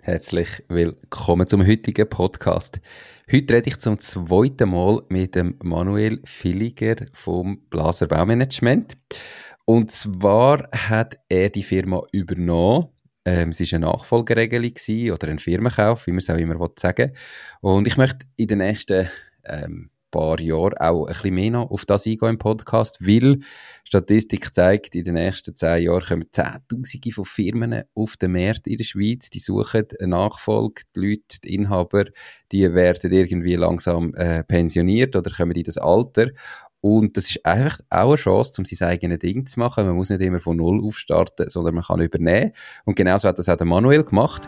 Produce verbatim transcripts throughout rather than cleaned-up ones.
herzlich willkommen zum heutigen Podcast. Heute rede ich zum zweiten Mal mit dem Manuel Villiger vom Blaser Baumanagement. Und zwar hat er die Firma übernommen. Ähm, es war eine Nachfolgeregelung gewesen, oder ein Firmenkauf, wie man es auch immer sagen will. Und ich möchte in den nächsten ähm, paar Jahren auch ein bisschen mehr noch auf das eingehen im Podcast, weil Statistik zeigt, in den nächsten zehn Jahren kommen Zehntausende von Firmen auf den Markt in der Schweiz, die suchen eine Nachfolge, die Leute, die Inhaber, die werden irgendwie langsam äh, pensioniert oder kommen in das Alter. Und das ist einfach auch eine Chance, um sein eigenes Ding zu machen. Man muss nicht immer von Null aufstarten, sondern man kann übernehmen. Und genauso hat das auch der Manuel gemacht.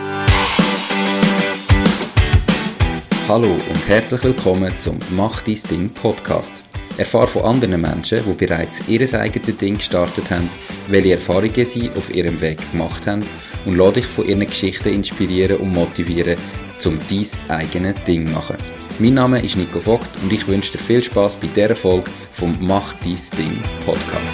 Hallo und herzlich willkommen zum Mach dein Ding Podcast. Erfahre von anderen Menschen, die bereits ihr eigenes Ding gestartet haben, welche Erfahrungen sie auf ihrem Weg gemacht haben und lass dich von ihren Geschichten inspirieren und motivieren, um dein eigenes Ding zu machen. Mein Name ist Nico Vogt und ich wünsche dir viel Spass bei dieser Folge vom Mach dein Ding Podcast.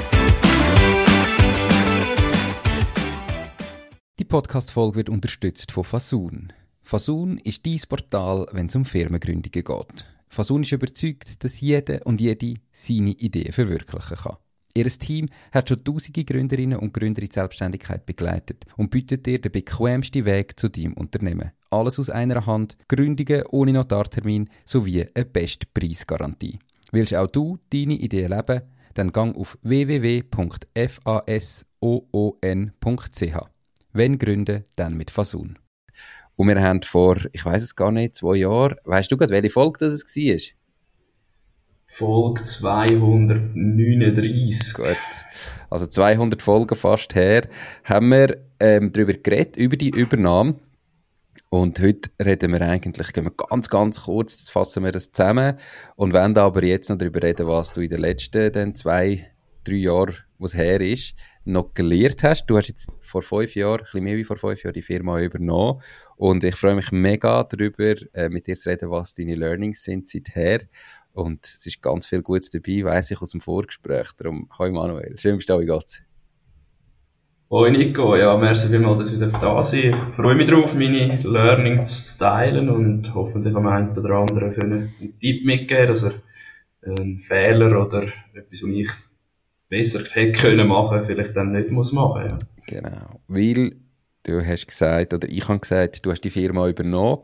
Die Podcast-Folge wird unterstützt von Fasun. Fasun ist dein Portal, wenn es um Firmengründungen geht. Fasun ist überzeugt, dass jeder und jede seine Ideen verwirklichen kann. Ihr Team hat schon tausende Gründerinnen und Gründer in die Selbstständigkeit begleitet und bietet dir den bequemsten Weg zu deinem Unternehmen. Alles aus einer Hand, Gründungen ohne Notartermin sowie eine Bestpreisgarantie. Willst auch du deine Ideen leben? Dann gang auf w w w punkt fasoon punkt c h. Wenn gründen, dann mit Fasun. Und wir haben vor, ich weiss es gar nicht, zwei Jahren, weisst du gerade, welche Folge das es war? Folge zweihundertneununddreissig. Gut, also zweihundert Folgen fast her, haben wir ähm, darüber geredet, über die Übernahme. Und heute reden wir eigentlich, gehen wir ganz, ganz kurz, fassen wir das zusammen und wollen aber jetzt noch darüber reden, was du in den letzten dann zwei, drei Jahren, wo es her ist, noch gelernt hast. Du hast jetzt vor fünf Jahren, ein bisschen mehr wie vor fünf Jahren, die Firma übernommen. Und ich freue mich mega darüber, äh, mit dir zu reden, was deine Learnings sind seither. Und es ist ganz viel Gutes dabei, weiss ich aus dem Vorgespräch. Darum, hoi Manuel, schön bist du da, wie geht's? Hoi Nico, ja, merci vielmals, dass ich wieder da sein. Ich freue mich darauf, meine Learnings zu teilen und hoffentlich am einen oder anderen für einen, einen Tipp mitgeben, dass er einen Fehler oder etwas, was ich besser hätte können machen, vielleicht dann nicht muss machen. Ja. Genau, weil du hast gesagt, oder ich habe gesagt, du hast die Firma übernommen.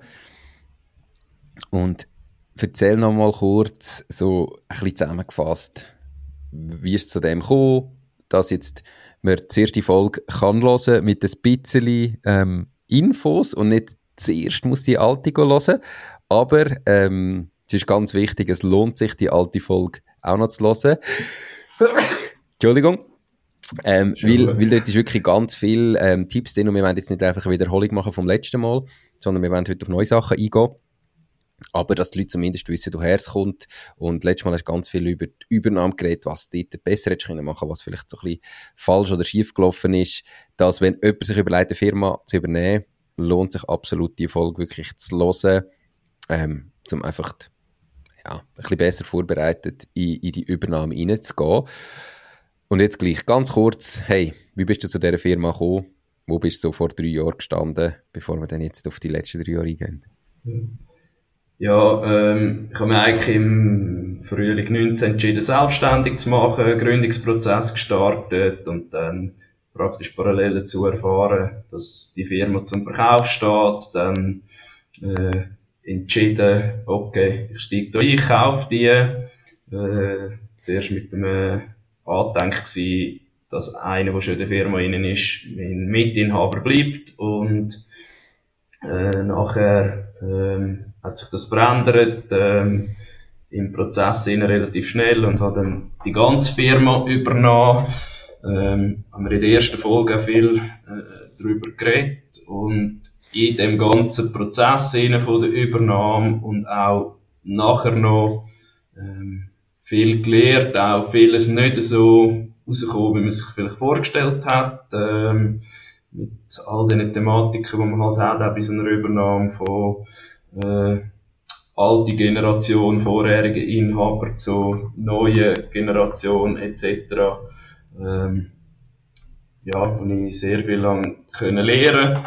Und erzähl noch mal kurz, so ein bisschen zusammengefasst, wie es zu dem kam, dass jetzt man zuerst die Folge kann hören mit ein bisschen ähm, Infos und nicht zuerst muss die alte hören. Aber ähm, es ist ganz wichtig, es lohnt sich, die alte Folge auch noch zu hören. Entschuldigung. Ähm, weil, weil dort ist wirklich ganz viel ähm, Tipps drin und wir wollen jetzt nicht einfach eine Wiederholung machen vom letzten Mal, sondern wir wollen heute auf neue Sachen eingehen. Aber dass die Leute zumindest wissen, woher es kommt. Und letztes Mal hast du ganz viel über die Übernahme geredet, was du dort besser hättest können machen, was vielleicht so ein bisschen falsch oder schief gelaufen ist. Dass, wenn jemand sich überlegt, eine Firma zu übernehmen, lohnt sich absolut, die Folge wirklich zu hören, ähm, um einfach ja, ein bisschen besser vorbereitet in, in die Übernahme reinzugehen. Und jetzt gleich ganz kurz, hey, wie bist du zu dieser Firma gekommen? Wo bist du so vor drei Jahren gestanden, bevor wir dann jetzt auf die letzten drei Jahre eingehen? Ja, ähm, ich habe mich eigentlich im Frühling neunzehn entschieden, selbstständig zu machen, Gründungsprozess gestartet und dann praktisch parallel dazu erfahren, dass die Firma zum Verkauf steht, dann äh, entschieden, okay, ich steige da ein, ich kaufe die, äh, zuerst mit dem Andenken gsi, dass einer, der schon in der Firma innen ist, mein Mitinhaber bleibt und äh, nachher ähm, hat sich das verändert ähm, im Prozess relativ schnell und hat dann die ganze Firma übernommen. Ähm, haben wir in der ersten Folge auch viel äh, darüber geredet und in dem ganzen Prozess von der Übernahme und auch nachher noch ähm, viel gelernt, auch vieles nicht so rausgekommen, wie man sich vielleicht vorgestellt hat, ähm, mit all den Thematiken, die man halt hat, auch bei so einer Übernahme von äh, alte Generation, vorherige Inhaber zu neue Generation et cetera. Ähm, ja, wo ich sehr viel lang können lernen.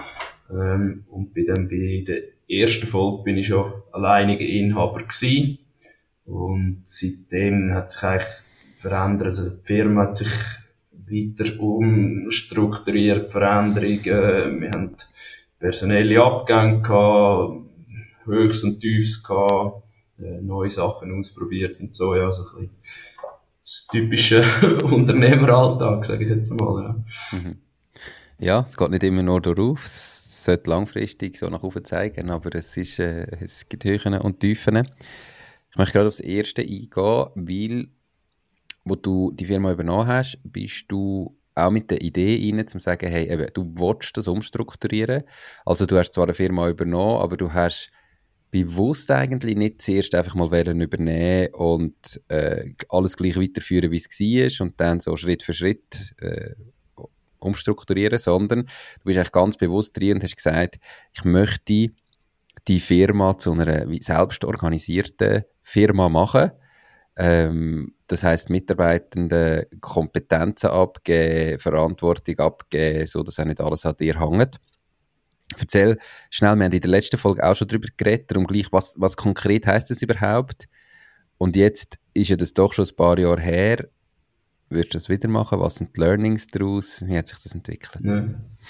Ähm, und bin dann bei der ersten Folge bin ich schon alleiniger Inhaber gewesen. Und seitdem hat sich eigentlich verändert. Also die Firma hat sich weiter umstrukturiert, Veränderungen. Wir haben personelle Abgänge gehabt, Höchst und Tiefs gehabt, neue Sachen ausprobiert und so, ja, so ein bisschen das typische Unternehmeralltag, sage ich jetzt mal. Ja. Mhm. Ja, es geht nicht immer nur darauf, es sollte langfristig so nach oben zeigen, aber es, ist, äh, es gibt Höhen und Tiefen. Ich möchte gerade aufs Erste eingehen, weil, wo du die Firma übernommen hast, bist du auch mit der Idee rein, zu sagen, hey, eben, du willst das umstrukturieren. Also du hast zwar eine Firma übernommen, aber du hast bewusst eigentlich nicht zuerst einfach mal werden übernehmen und äh, alles gleich weiterführen, wie es war und dann so Schritt für Schritt äh, umstrukturieren, sondern du bist eigentlich ganz bewusst drin und hast gesagt, ich möchte die Firma zu einer selbst organisierten Firma machen. Ähm, das heisst, Mitarbeitenden Kompetenzen abgeben, Verantwortung abgeben, so dass auch nicht alles an dir hängt. Erzähl schnell, wir haben in der letzten Folge auch schon darüber geredet, darum gleich, was, was konkret heisst das überhaupt? Und jetzt ist ja das doch schon ein paar Jahre her. Würdest du das wieder machen? Was sind die Learnings daraus? Wie hat sich das entwickelt? Ja.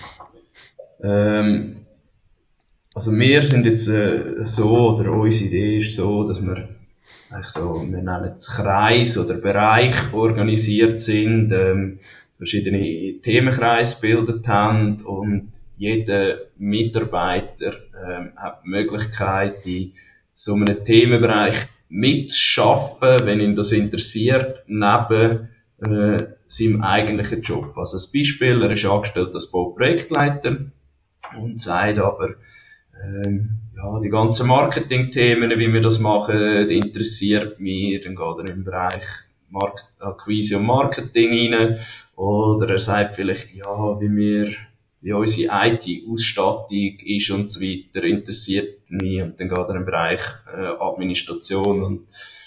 Ähm, also wir sind jetzt äh, so, oder unsere Idee ist so, dass wir eigentlich so, wir nennen es Kreis oder Bereich organisiert sind, ähm, verschiedene Themenkreise gebildet haben und jeder Mitarbeiter ähm, hat die Möglichkeit, in so einem Themenbereich mitzuschaffen, wenn ihn das interessiert, neben äh, seinem eigentlichen Job. Also als Beispiel, er ist angestellt als Bauprojektleiter und sagt aber, ähm, ja, die ganzen Marketing-Themen, wie wir das machen, die interessiert mich, dann geht er im Bereich Markt- Akquise und Marketing rein, oder er sagt vielleicht, ja, wie wir, wie unsere I T-Ausstattung ist und so weiter, interessiert mich, und dann geht er im Bereich äh, Administration und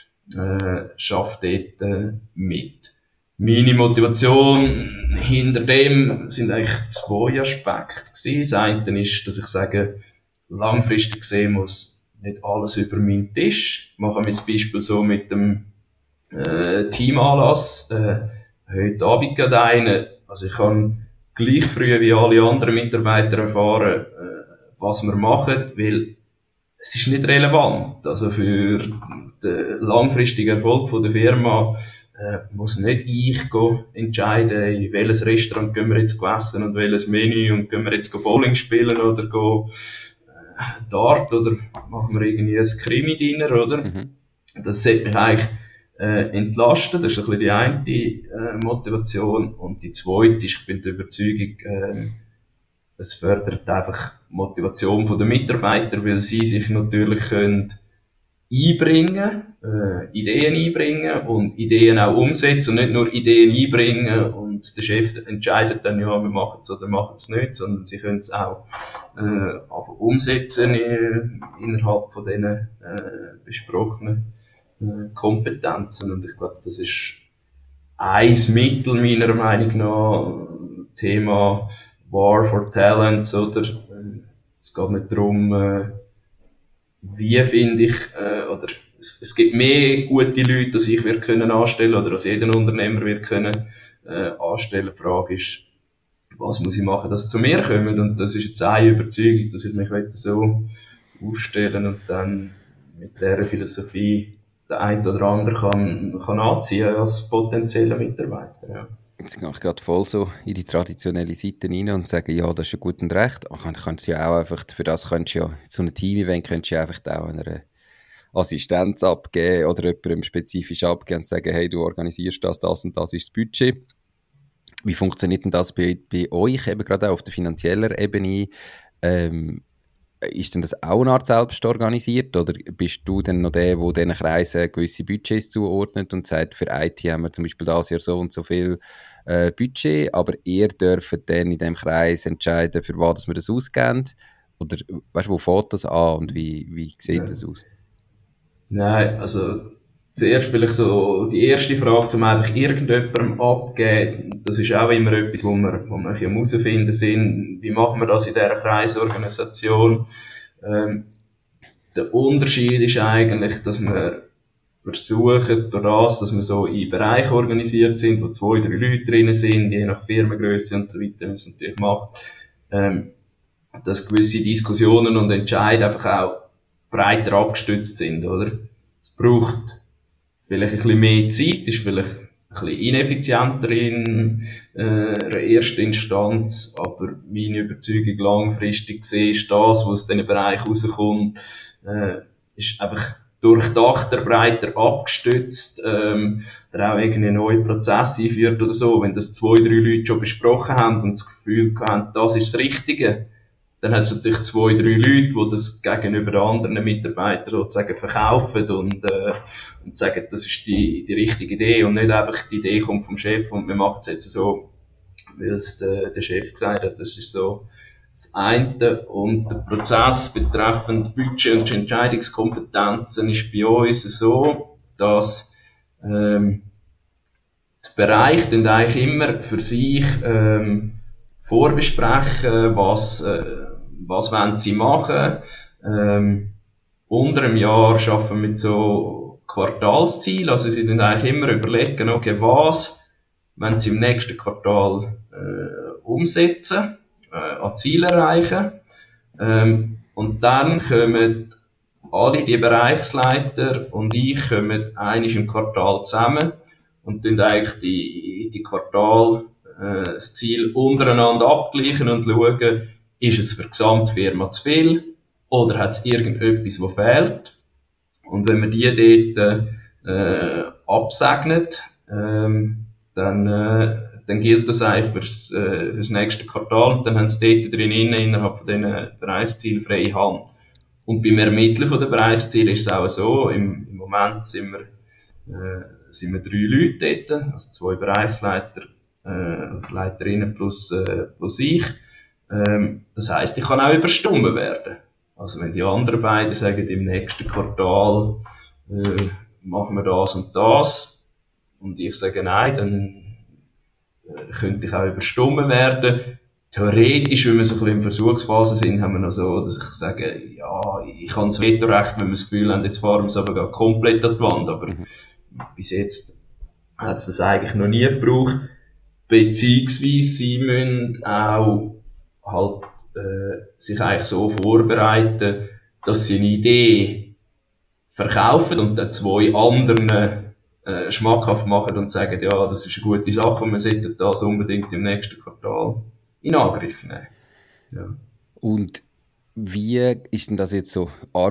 äh, schafft dort äh, mit. Meine Motivation hinter dem sind eigentlich zwei Aspekte gewesen. Das eine ist, dass ich sage, langfristig gesehen muss nicht alles über meinen Tisch. Ich mache mir das Beispiel so mit dem äh, Teamanlass. Äh, heute Abend gerade einen. Also ich kann gleich früh wie alle anderen Mitarbeiter erfahren, äh, was wir machen, weil es ist nicht relevant. Also für den langfristigen Erfolg von der Firma äh, muss nicht ich go entscheiden, in welches Restaurant gehen wir jetzt essen und welches Menü und gehen wir jetzt go Bowling spielen oder go äh, Dart oder machen wir irgendwie ein Krimi-Dinner, oder? Mhm. Das sollte mich eigentlich äh, entlasten. Das ist ein bisschen die eine äh, Motivation. Und die zweite ist, ich bin der Überzeugung, äh, es fördert einfach die Motivation der Mitarbeiter, weil sie sich natürlich können einbringen, äh, Ideen einbringen und Ideen auch umsetzen und nicht nur Ideen einbringen und der Chef entscheidet dann, ja, wir machen es oder machen es nicht, sondern sie können es auch äh, umsetzen in, innerhalb von diesen äh, besprochenen äh, Kompetenzen, und ich glaube, das ist ein Mittel meiner Meinung nach, Thema War for Talents, oder äh, es geht nicht darum, äh, wie finde ich, äh, oder es, es gibt mehr gute Leute, als ich wir können anstellen oder als jeder Unternehmer wir können äh, anstellen. Die Frage ist, was muss ich machen, dass sie zu mir kommen? Und das ist jetzt eine Überzeugung, dass ich mich so aufstellen und dann mit dieser Philosophie der eine oder andere kann, kann anziehen als potenzieller Mitarbeiter. Ja. Jetzt gehe ich gerade voll so in die traditionelle Seite rein und sage, ja, das ist ja gut und recht. Aber könntest du ja auch einfach, für das könntest du ja, so ein Team-Event könntest du ja einfach auch einer Assistenz abgeben oder jemandem spezifisch abgeben und sagen, hey, du organisierst das, das und das ist das Budget. Wie funktioniert denn das bei, bei euch, eben gerade auch auf der finanziellen Ebene? Ähm, Ist denn das auch eine Art selbst organisiert oder bist du dann noch der, der diesen Kreisen gewisse Budgets zuordnet und sagt, für I T haben wir zum Beispiel dieses Jahr so und so viel äh, Budget, aber ihr dürft dann in diesem Kreis entscheiden, für was wir das ausgeben? Oder weißt du, wo fängt das an und wie, wie sieht ja. das aus? Nein, also zuerst vielleicht so die erste Frage, um einfach irgendjemandem abzugeben. Das ist auch immer etwas, wo wir, wo wir herausfinden sind. Wie machen wir das in dieser Kreisorganisation? Ähm, der Unterschied ist eigentlich, dass wir versuchen, durch das, dass wir so in Bereichen organisiert sind, wo zwei, drei Leute drin sind, je nach Firmengröße und so weiter, wie man es natürlich macht, ähm, dass gewisse Diskussionen und Entscheide einfach auch breiter abgestützt sind, oder? Es braucht vielleicht ein bisschen mehr Zeit, ist vielleicht ein bisschen ineffizienter in äh, einer ersten Instanz, aber meine Überzeugung langfristig gesehen ist das, was aus diesen Bereich rauskommt, äh, ist einfach durchdachter, breiter abgestützt, ähm, oder auch irgendwie neue Prozesse einführt oder so. Wenn das zwei, drei Leute schon besprochen haben und das Gefühl haben, das ist das Richtige, dann hat es natürlich zwei, drei Leute, die das gegenüber den anderen Mitarbeitern sozusagen verkaufen und, äh, und sagen, das ist die, die richtige Idee und nicht einfach die Idee kommt vom Chef und wir machen es jetzt so, weil es der, der Chef gesagt hat. Das ist so das eine. Und der Prozess betreffend Budget und Entscheidungskompetenzen ist bei uns so, dass ähm, die Bereiche dann eigentlich immer für sich ähm, vorbesprechen, was äh, was wollen sie machen. Ähm, unter einem Jahr arbeiten wir mit so Quartalszielen, also sie dann eigentlich immer überlegen, okay, was wollen sie im nächsten Quartal äh, umsetzen, äh, an Ziel erreichen. Ähm, und dann kommen alle die Bereichsleiter und ich kommen einmal im Quartal zusammen und dann eigentlich die, die Quartal äh, das Ziel untereinander abgleichen und schauen, ist es für die Gesamtfirma zu viel oder hat es irgendetwas, was fehlt? Und wenn man die dort äh, absegnet, ähm, dann, äh, dann gilt das eigentlich fürs, äh, fürs nächste Quartal und dann haben sie dort drin innerhalb von diesen Bereichszielen freie Hand. Und beim Ermitteln von den Bereichszielen ist es auch so, im, im Moment sind wir, äh, sind wir drei Leute dort, also zwei Bereichsleiter, äh, Leiterinnen plus, äh, plus ich. Ähm, das heisst, ich kann auch überstimmt werden. Also wenn die anderen beiden sagen, im nächsten Quartal äh, machen wir das und das und ich sage nein, dann äh, könnte ich auch überstimmt werden. Theoretisch, wenn wir so ein bisschen in Versuchsphase sind, haben wir noch so, dass ich sage, ja, ich habe das Vetorecht, wenn wir das Gefühl haben, jetzt fahren wir es aber gar komplett an die Wand. Aber mhm. bis jetzt hat es das eigentlich noch nie gebraucht. Beziehungsweise sie müssen auch halt äh, sich eigentlich so vorbereiten, dass sie eine Idee verkaufen und dann zwei anderen äh, schmackhaft machen und sagen, ja, das ist eine gute Sache und wir sollten das unbedingt im nächsten Quartal in Angriff nehmen. Ja. Und wie ist denn das jetzt so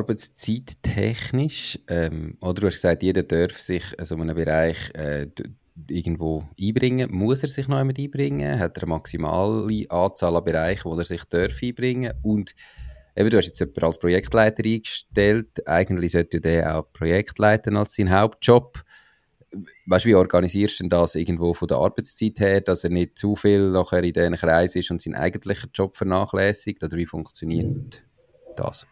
arbeitszeittechnisch? Ähm, oder du hast gesagt, jeder darf sich so einen Bereich äh, irgendwo einbringen. Muss er sich noch einmal einbringen? Hat er eine maximale Anzahl an Bereichen, wo er sich darf einbringen? Und eben, du hast jetzt jemanden als Projektleiter eingestellt. Eigentlich sollte der auch Projekt leiten als sein Hauptjob. Weißt du, wie organisierst du denn das irgendwo von der Arbeitszeit her, dass er nicht zu viel nachher in diesen Kreis ist und seinen eigentlichen Job vernachlässigt? Oder wie funktioniert das?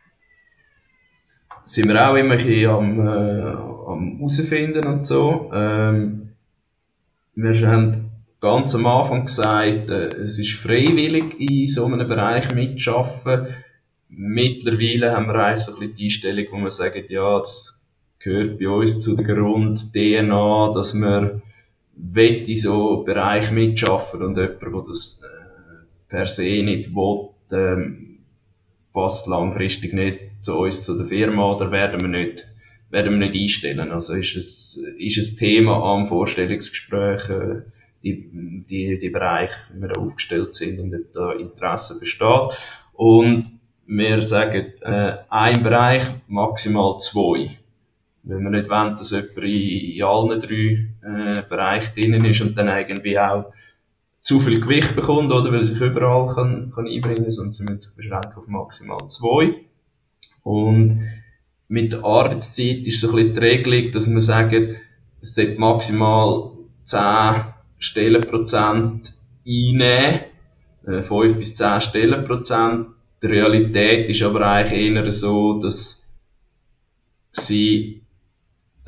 Sind wir auch immer ein bisschen am, äh, am herausfinden und so. Ähm, wir haben ganz am Anfang gesagt, äh, es ist freiwillig in so einem Bereich mitzuarbeiten. Mittlerweile haben wir eigentlich so ein bisschen die Einstellung, wo wir sagen, ja, das gehört bei uns zu der Grund-D N A, dass wir in so Bereich mitschaffen und jemand, der das äh, per se nicht will, ähm, passt langfristig nicht zu uns, zu der Firma, oder werden wir nicht, werden wir nicht einstellen. Also ist es, ist es Thema am Vorstellungsgespräch, äh, die, die, die Bereiche, wie wir da aufgestellt sind und ob da Interesse besteht. Und wir sagen, äh, ein Bereich, maximal zwei. Wenn wir nicht wollen, dass jemand in, in allen drei äh, Bereichen drin ist und dann irgendwie auch zu viel Gewicht bekommt, oder, weil er sich überall kann, kann einbringen kann, sondern sie müssen sich beschränken auf maximal zwei. Und mit der Arbeitszeit ist so ein bisschen die Regelung, dass wir sagen, es sollte maximal zehn Stellenprozent einnehmen, äh, fünf bis zehn Stellenprozent. Die Realität ist aber eigentlich eher so, dass sie äh,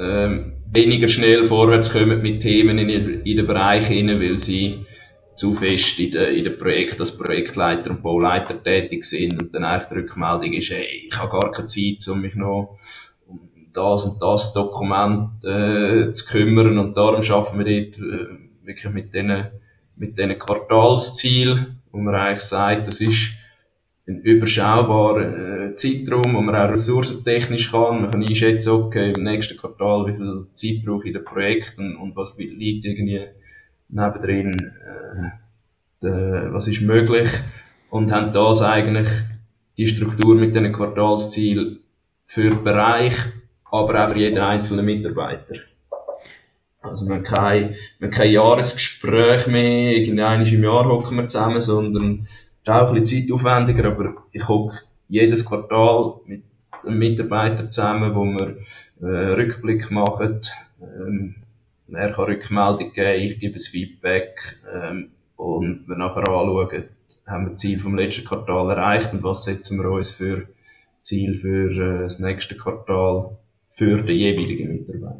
ähm, weniger schnell vorwärts kommen mit Themen in, in den Bereich hinein, weil sie zu fest in den in der Projekt als Projektleiter und Bauleiter tätig sind und dann eigentlich die Rückmeldung ist, hey, ich habe gar keine Zeit, um mich noch um das und das Dokument äh, zu kümmern, und darum schaffen wir dort äh, wirklich mit diesen mit diesen Quartalszielen, wo man eigentlich sagt, das ist ein überschaubarer äh, Zeitraum, wo man auch ressourcentechnisch kann. Man kann einschätzen, okay, im nächsten Quartal, wie viel Zeit brauche ich in dem Projekt und, und was liegt irgendwie nebendrin, äh, de, was ist möglich, und haben das eigentlich die Struktur mit diesen Quartalszielen für den Bereich, aber auch für jeden einzelnen Mitarbeiter. Also wir haben kein, wir haben kein Jahresgespräch mehr, irgendwann im Jahr hocken wir zusammen, sondern es ist auch ein bisschen zeitaufwendiger, aber ich hocke jedes Quartal mit einem Mitarbeiter zusammen, wo wir äh, Rückblick machen. Ähm, er kann Rückmeldung geben, ich gebe ein Feedback, ähm, und wir nachher anschauen, haben wir das Ziel vom letzten Quartal erreicht und was setzen wir uns für Ziel für äh, das nächste Quartal für den jeweiligen Mitarbeiter.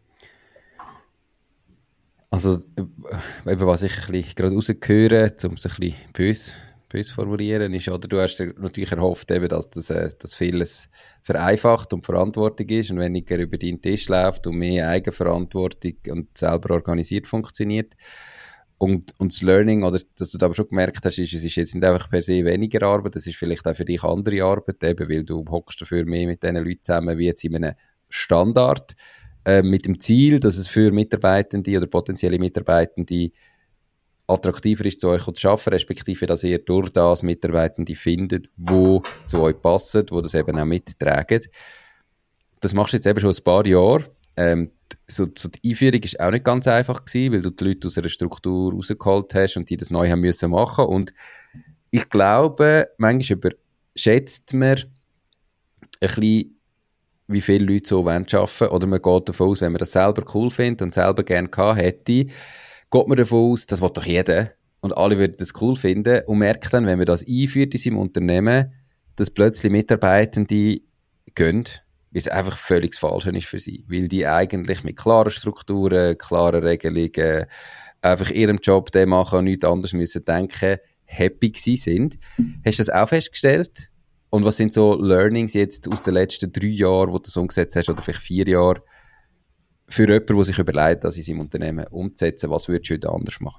Also, eben, was ich ein bisschen gerade rausgehöre, um es ein bisschen böse, böse formulieren, ist, oder, du hast dir natürlich erhofft, eben, dass das, äh, dass vieles vereinfacht und Verantwortung ist und weniger über deinen Tisch läuft und mehr Eigenverantwortung und selber organisiert funktioniert. Und, und das Learning, oder dass du da aber schon gemerkt hast, ist, es ist jetzt nicht einfach per se weniger Arbeit, es ist vielleicht auch für dich andere Arbeit, eben, weil du hockst dafür mehr mit diesen Leuten zusammen, wie jetzt in einem Standard, äh, mit dem Ziel, dass es für Mitarbeitende oder potenzielle Mitarbeitende attraktiver ist, zu euch zu arbeiten, respektive, dass ihr durch das Mitarbeitende findet, die zu euch passen, die das eben auch mittragen. Das machst du jetzt eben schon ein paar Jahre. Ähm, so, so die Einführung war auch nicht ganz einfach gewesen, weil du die Leute aus einer Struktur rausgeholt hast und die das neu haben müssen machen. Und ich glaube, manchmal überschätzt man ein bisschen, wie viele Leute so arbeiten wollen. Oder man geht davon aus, wenn man das selber cool findet und selber gerne gehabt hätte, geht man davon aus, das will doch jeder und alle würden das cool finden, und merkt dann, wenn man das einführt in seinem Unternehmen, dass plötzlich Mitarbeitende gehen, weil es einfach völlig das Falsche ist für sie. Weil die eigentlich mit klaren Strukturen, klaren Regelungen, einfach ihrem Job den machen und nichts anderes müssen denken, happy gewesen sind. Hast du das auch festgestellt? Und was sind so Learnings jetzt aus den letzten drei Jahren, wo du das umgesetzt hast, oder vielleicht vier Jahre, für jemanden, der sich überlegt, das in seinem Unternehmen umzusetzen? Was würdest du heute anders machen?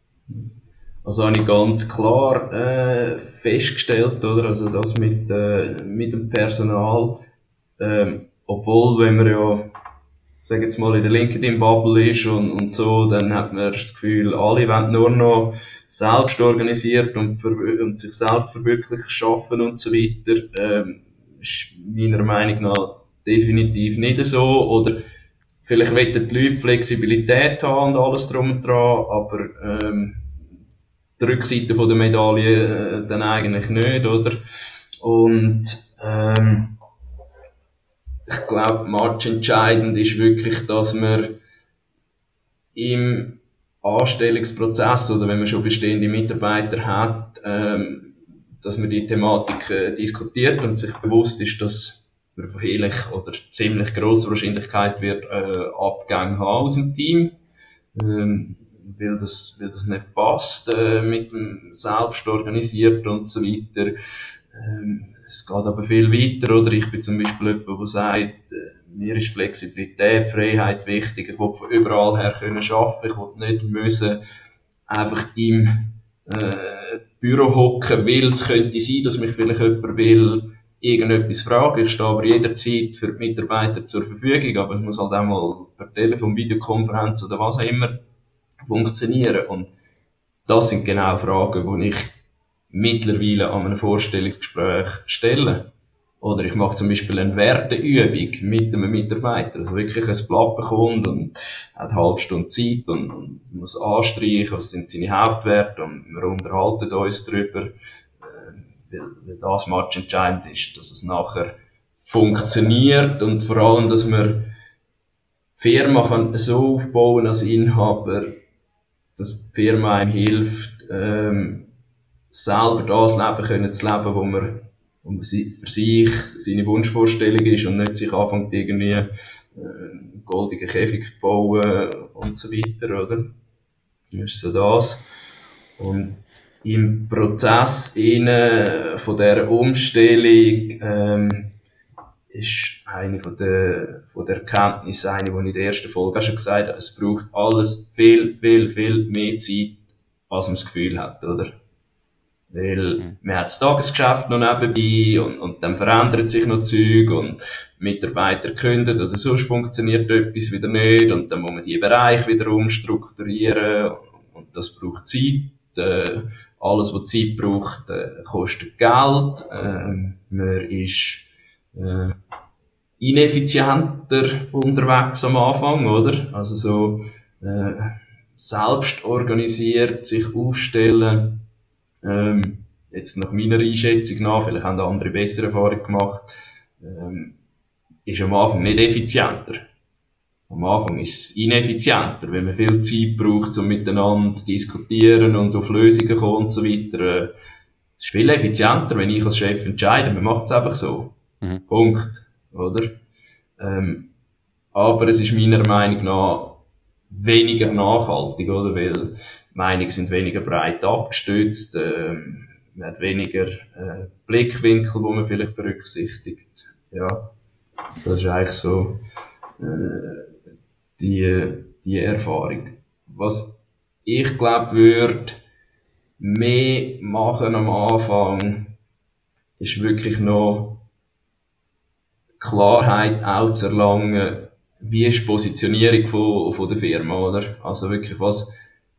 Also habe ich ganz klar äh, festgestellt, oder? Also das mit, äh, mit dem Personal, ähm, obwohl, wenn man ja, sag jetzt mal, in der LinkedIn-Bubble ist und, und so, dann hat man das Gefühl, alle wollen nur noch selbst organisiert und, und sich selbst verwirklichen, schaffen und so weiter. Ähm, ist meiner Meinung nach definitiv nicht so. Oder vielleicht wollen die Leute Flexibilität haben und alles drum und dran, aber ähm, die Rückseite von der Medaille äh, dann eigentlich nicht, oder? Und ähm, ich glaube, matchentscheidend ist wirklich, dass man im Anstellungsprozess oder wenn man schon bestehende Mitarbeiter hat, ähm, dass man die Thematik äh, diskutiert und sich bewusst ist, dass man wahrscheinlich oder ziemlich grosse Wahrscheinlichkeit wird äh, Abgänge haben aus dem Team, ähm, weil das, weil das nicht passt äh, mit dem selbst organisiert und so weiter. Ähm, es geht aber viel weiter, oder? Ich bin zum Beispiel jemand, der sagt, äh, mir ist Flexibilität, Freiheit wichtig, ich will von überall her können arbeiten, ich will nicht müssen einfach im äh, Büro hocken, weil es könnte sein, dass mich vielleicht jemand will irgendetwas fragen. Ich stehe aber jederzeit für die Mitarbeiter zur Verfügung, aber es muss halt auch mal per Telefon, Videokonferenz oder was auch immer funktionieren. Und das sind genau Fragen, die ich mittlerweile an einem Vorstellungsgespräch stelle. Oder ich mache zum Beispiel eine Werteübung mit einem Mitarbeiter, also wirklich ein Blatt bekommt und hat eine halbe Stunde Zeit und, und muss anstreichen, was sind seine Hauptwerte, und wir unterhalten uns darüber, äh, weil, weil das matchentscheidend ist, dass es nachher funktioniert und vor allem, dass man die Firma kann so aufbauen als Inhaber, dass die Firma einem hilft, ähm, selber das Leben können zu leben, wo man und für sich seine Wunschvorstellung ist und nicht sich anfängt irgendwie äh, einen goldenen Käfig zu bauen und so weiter, oder? Das ist so das. Und im Prozess innen von dieser Umstellung ähm, ist eine von der, von der Erkenntnisse, eine, die ich in der ersten Folge auch schon gesagt habe, es braucht alles viel, viel, viel mehr Zeit, als man das Gefühl hat, oder? Weil mhm. man hat das Tagesgeschäft noch nebenbei und, und dann verändert sich noch Zeug und Mitarbeiter kündigen, also sonst funktioniert etwas wieder nicht und dann muss man die Bereiche wieder umstrukturieren und, und das braucht Zeit. Äh, alles, was Zeit braucht, äh, kostet Geld. Äh, man ist äh, ineffizienter unterwegs am Anfang, oder? Also so äh, selbst organisiert sich aufstellen. Ähm, jetzt nach meiner Einschätzung nach, vielleicht haben andere bessere Erfahrungen gemacht, ähm, ist am Anfang nicht effizienter. Am Anfang ist es ineffizienter, weil man viel Zeit braucht, um miteinander zu diskutieren und auf Lösungen zu kommen und so weiter. Es ist viel effizienter, wenn ich als Chef entscheide. Man macht es einfach so. Mhm. Punkt. Oder? Ähm, aber es ist meiner Meinung nach weniger nachhaltig, oder? Weil Meinungen sind weniger breit abgestützt, ähm, man hat weniger äh, Blickwinkel, die man vielleicht berücksichtigt. Ja, das ist eigentlich so äh, die, die Erfahrung. Was ich glaube, würde mehr machen am Anfang, ist wirklich noch Klarheit auch zu erlangen, wie ist die Positionierung von, von der Firma, oder? Also wirklich, was,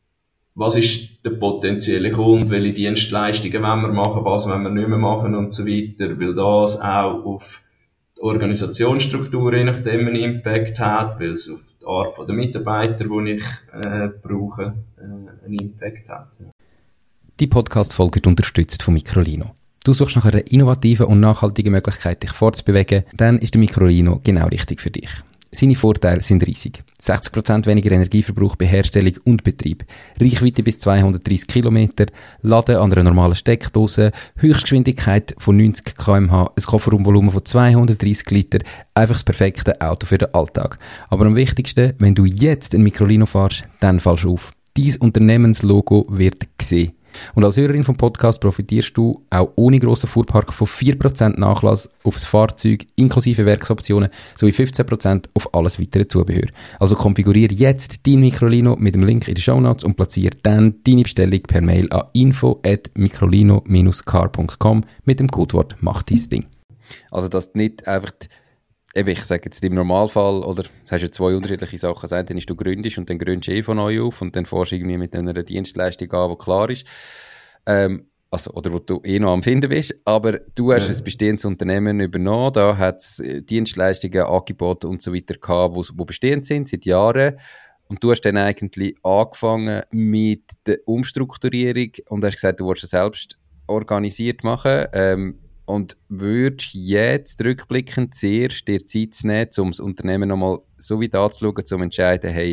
was ist der potenzielle Kunde, welche Dienstleistungen wollen wir machen, was wollen wir nicht mehr machen und so weiter, weil das auch auf die Organisationsstruktur je nachdem einen Impact hat, weil es auf die Art der Mitarbeiter, die ich äh, brauche, äh, einen Impact hat. Ja. Die Podcast-Folge wird unterstützt von Microlino. Du suchst nach einer innovativen und nachhaltigen Möglichkeit, dich fortzubewegen, dann ist der Microlino genau richtig für dich. Seine Vorteile sind riesig. sechzig Prozent weniger Energieverbrauch bei Herstellung und Betrieb, Reichweite bis zweihundertdreissig Kilometer, Laden an einer normalen Steckdose, Höchstgeschwindigkeit von neunzig Kilometer pro Stunde, ein Kofferraumvolumen von zweihundertdreissig Liter, einfach das perfekte Auto für den Alltag. Aber am wichtigsten, wenn du jetzt ein Microlino fährst, dann fallst du auf. Dein Unternehmenslogo wird gesehen. Und als Hörerin vom Podcast profitierst du auch ohne grossen Fuhrpark von vier Prozent Nachlass aufs Fahrzeug inklusive Werksoptionen sowie fünfzehn Prozent auf alles weitere Zubehör. Also konfiguriere jetzt dein Microlino mit dem Link in den Shownotes und platziere dann deine Bestellung per Mail an info at microlino dash car punkt com mit dem Codewort «Mach dein Ding». Also dass du nicht einfach die Eben, ich sage jetzt im Normalfall, oder du hast ja zwei unterschiedliche Sachen. Das eine ist, du gründest und dann gründest du eh von neu auf und dann fährst du irgendwie mit einer Dienstleistung an, die klar ist. Ähm, also, oder wo du eh noch am Finden bist. Aber du hast ja. ein bestehendes Unternehmen übernommen, da hat es Dienstleistungen, Angebote und so weiter gehabt, wo, wo bestehend sind, seit Jahren. Und du hast dann eigentlich angefangen mit der Umstrukturierung und hast gesagt, du willst es selbst organisiert machen. Ähm, Und würdest jetzt rückblickend zuerst dir Zeit zu nehmen, um das Unternehmen nochmal so weit anzuschauen, um zu entscheiden, hey,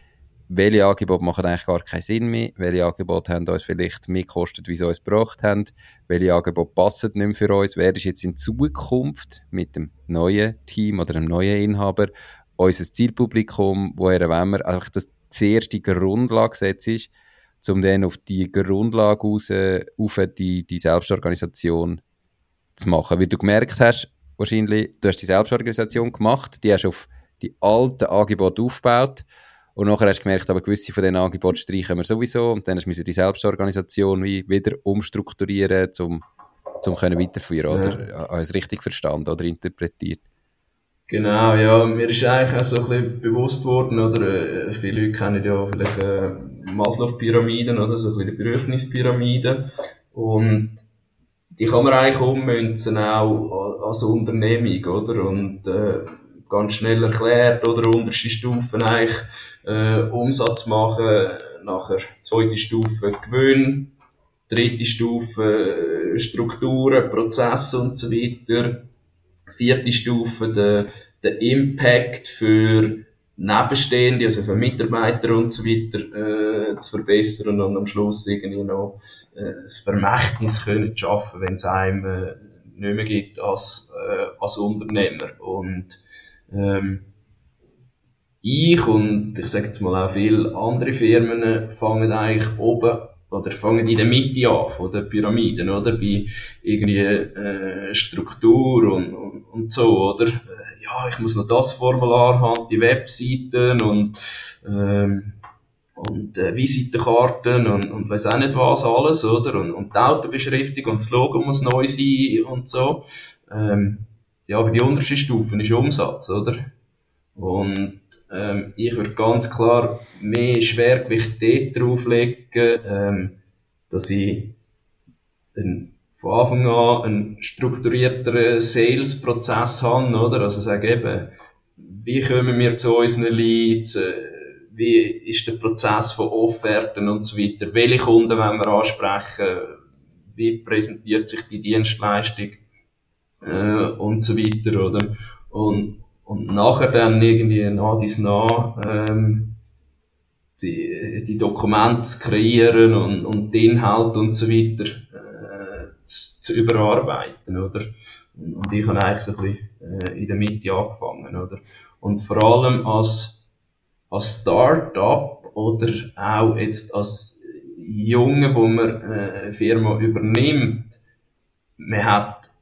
welche Angebote machen eigentlich gar keinen Sinn mehr, welche Angebote haben uns vielleicht mehr gekostet, wie sie uns gebracht haben, welche Angebote passen nicht mehr für uns, wer ist jetzt in Zukunft mit dem neuen Team oder dem neuen Inhaber unser Zielpublikum, woher wollen wir, also das zuerst die Grundlage setzt ist, um dann auf die Grundlage raus, auf die, die Selbstorganisation zu machen. Weil du gemerkt hast, wahrscheinlich, du hast die Selbstorganisation gemacht, die hast auf die alten Angebote aufgebaut und nachher hast du gemerkt, aber gewisse von diesen Angeboten streichen wir sowieso und dann hast du die Selbstorganisation wie wieder umstrukturieren, um zum können weiterführen, ja. Oder? Habe ich es richtig verstanden oder interpretiert? Genau, ja, mir ist eigentlich auch so ein bisschen bewusst worden, oder, äh, viele Leute kennen ja vielleicht äh, Maslow-Pyramiden, oder, so ein bisschen die Bedürfnispyramiden und die kann man eigentlich ummünzen auch als Unternehmung, oder? Und äh, ganz schnell erklärt, oder? Unterste Stufen eigentlich äh, Umsatz machen, nachher zweite Stufe Gewinn, dritte Stufe äh, Strukturen, Prozesse und so weiter, vierte Stufe der, der Impact für Nebenstehende, also für Mitarbeiter und so weiter, äh, zu verbessern und am Schluss irgendwie noch äh, das Vermächtnis können zu schaffen, wenn es einem äh, nicht mehr gibt als, äh, als Unternehmer. Und ähm, ich und ich sage jetzt mal auch viele andere Firmen fangen eigentlich oben oder fangen in der Mitte an von der Pyramiden, oder? Bei irgendwie äh, Struktur und, und, und so, oder? Ja, ich muss noch das Formular haben, die Webseiten und ähm, und äh, Visitenkarten und, und weiss auch nicht was alles, oder? Und, und die Autobeschriftung und das Logo muss neu sein und so. Ähm, ja, aber die unterste Stufe ist Umsatz, oder? Und ähm, ich würde ganz klar mehr Schwergewicht dort drauf legen, ähm, dass ich einen, von Anfang an einen strukturierteren Sales-Prozess habe, oder? Also sage eben, wie kommen wir zu unseren Leads, äh, wie ist der Prozess von Offerten und so weiter, welche Kunden wollen wir ansprechen, wie präsentiert sich die Dienstleistung äh, und so weiter, oder? Und, und nachher dann irgendwie nach dies nach ähm, die, die Dokumente zu kreieren und, und die Inhalte und so weiter äh, zu, zu überarbeiten, oder? Und, und ich habe eigentlich so ein bisschen äh, in der Mitte angefangen, oder? Und vor allem als als Start-up oder auch jetzt als Junge, wo man äh, eine Firma übernimmt, man hat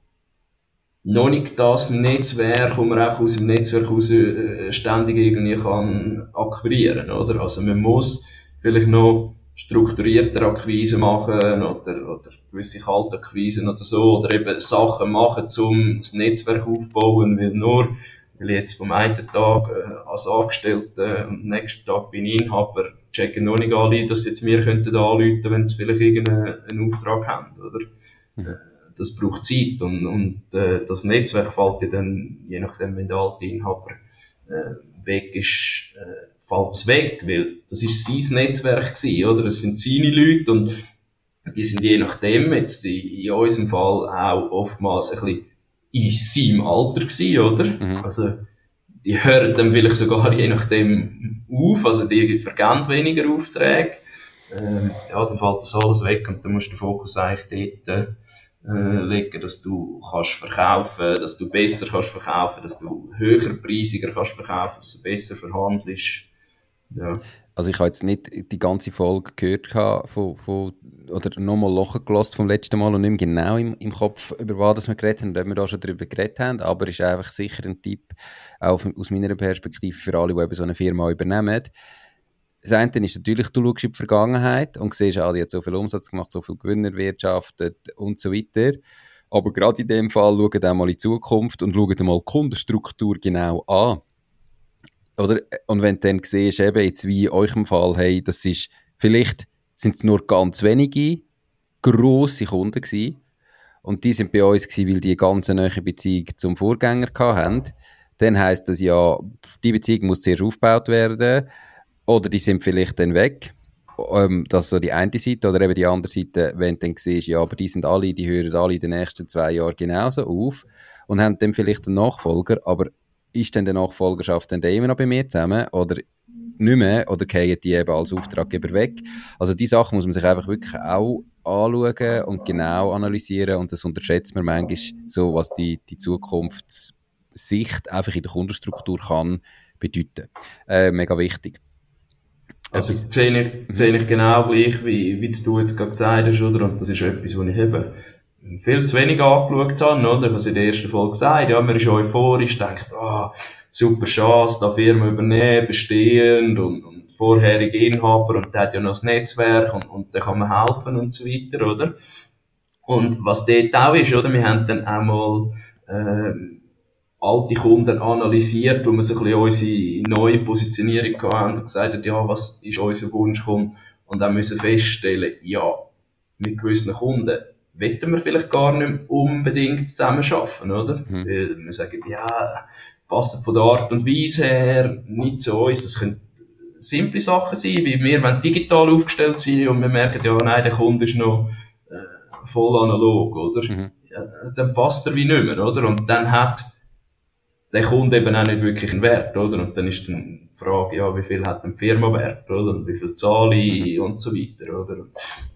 noch nicht das Netzwerk, wo man einfach aus dem Netzwerk raus äh, ständig irgendwie kann akquirieren, oder? Also man muss vielleicht noch strukturierter Akquise machen oder, oder gewisse Kaltakquisen oder so, oder eben Sachen machen, um das Netzwerk aufzubauen, weil nur weil ich jetzt vom einen Tag äh, als Angestellter und am nächsten Tag bin ich Inhaber, checken noch nicht alle, dass sie jetzt mir könnten anrufen, wenn sie vielleicht irgendeinen Auftrag haben, oder? Mhm. Das braucht Zeit und, und äh, das Netzwerk fällt ja dann, je nachdem, wenn der alte Inhaber äh, weg ist, äh, fällt es weg, weil das ist sein Netzwerk gewesen, oder? Das sind seine Leute und die sind je nachdem jetzt in, in unserem Fall auch oftmals ein bisschen in seinem Alter gewesen, oder? Mhm. Also, die hören dann vielleicht sogar je nachdem auf, also die vergeben weniger Aufträge. Ähm, ja, dann fällt das alles weg und dann musst du den Fokus eigentlich dort äh, legen, dass du kannst verkaufen, dass du besser kannst verkaufen, dass du höherpreisiger kannst verkaufen, dass du besser verhandelst. Ja. Also ich habe jetzt nicht die ganze Folge gehört von, von, oder nochmal nachgelassen vom letzten Mal und nicht mehr genau im, im Kopf, über was wir geredet haben, ob wir da schon darüber geredet haben, aber es ist einfach sicher ein Tipp, auch aus meiner Perspektive für alle, die eben so eine Firma übernehmen. Das eine ist natürlich, du schaust in die Vergangenheit und siehst, ah, die hat so viel Umsatz gemacht, so viel Gewinn erwirtschaftet und so weiter. Aber gerade in dem Fall schaut auch mal in die Zukunft und schaut mal die Kundenstruktur genau an. Oder? Und wenn du dann siehst, eben jetzt wie in eurem Fall, hey, das ist, vielleicht sind es nur ganz wenige grosse Kunden gewesen. Und die sind bei uns gewesen, weil die eine ganz neue Beziehung zum Vorgänger hatten. Dann heisst das ja, die Beziehung muss zuerst aufgebaut werden. Oder die sind vielleicht dann weg. Ähm, das ist so die eine Seite. Oder eben die andere Seite, wenn du dann siehst, ja, aber die sind alle, die hören alle in den nächsten zwei Jahren genauso auf und haben dann vielleicht einen Nachfolger, aber ist denn der Nachfolgerschaft dann immer noch bei mir zusammen oder nicht mehr oder fallen die eben als Auftraggeber weg? Also die Sachen muss man sich einfach wirklich auch anschauen und genau analysieren und das unterschätzt man manchmal so, was die, die Zukunftssicht einfach in der Kundenstruktur kann bedeuten. Äh, mega wichtig. Also das sehe ich, sehe ich genau gleich, wie, wie du jetzt gerade gesagt hast, oder? Und das ist etwas, was ich eben viel zu wenig angeschaut habe, oder? Ich habe es in der ersten Folge gesagt, ja, man ist euphorisch, denkt, ah, super Chance, da Firma übernehmen, bestehend und, und vorherige Inhaber und der hat ja noch das Netzwerk und, und da kann man helfen und so weiter, oder? Und was dort auch ist, oder? Wir haben dann auch mal, ähm, alte Kunden analysiert, wo wir so ein bisschen unsere neue Positionierung hatten und gesagt haben, ja, was ist unser Wunschkunde? Und dann müssen feststellen, ja, mit gewissen Kunden wollen wir vielleicht gar nicht unbedingt zusammenarbeiten, oder? Mhm. Weil wir sagen, ja, passt von der Art und Weise her nicht zu uns. Das können simple Sachen sein, wie wir wollen digital aufgestellt sein und wir merken, ja, nein, der Kunde ist noch äh, voll analog, oder? Mhm. Ja, dann passt er wie nicht mehr, oder? Und dann hat der Kunde eben auch nicht wirklich einen Wert, oder? Und dann ist dann die Frage, ja, wie viel hat eine Firma Wert, oder? Und wie viel zahle ich und so weiter, oder?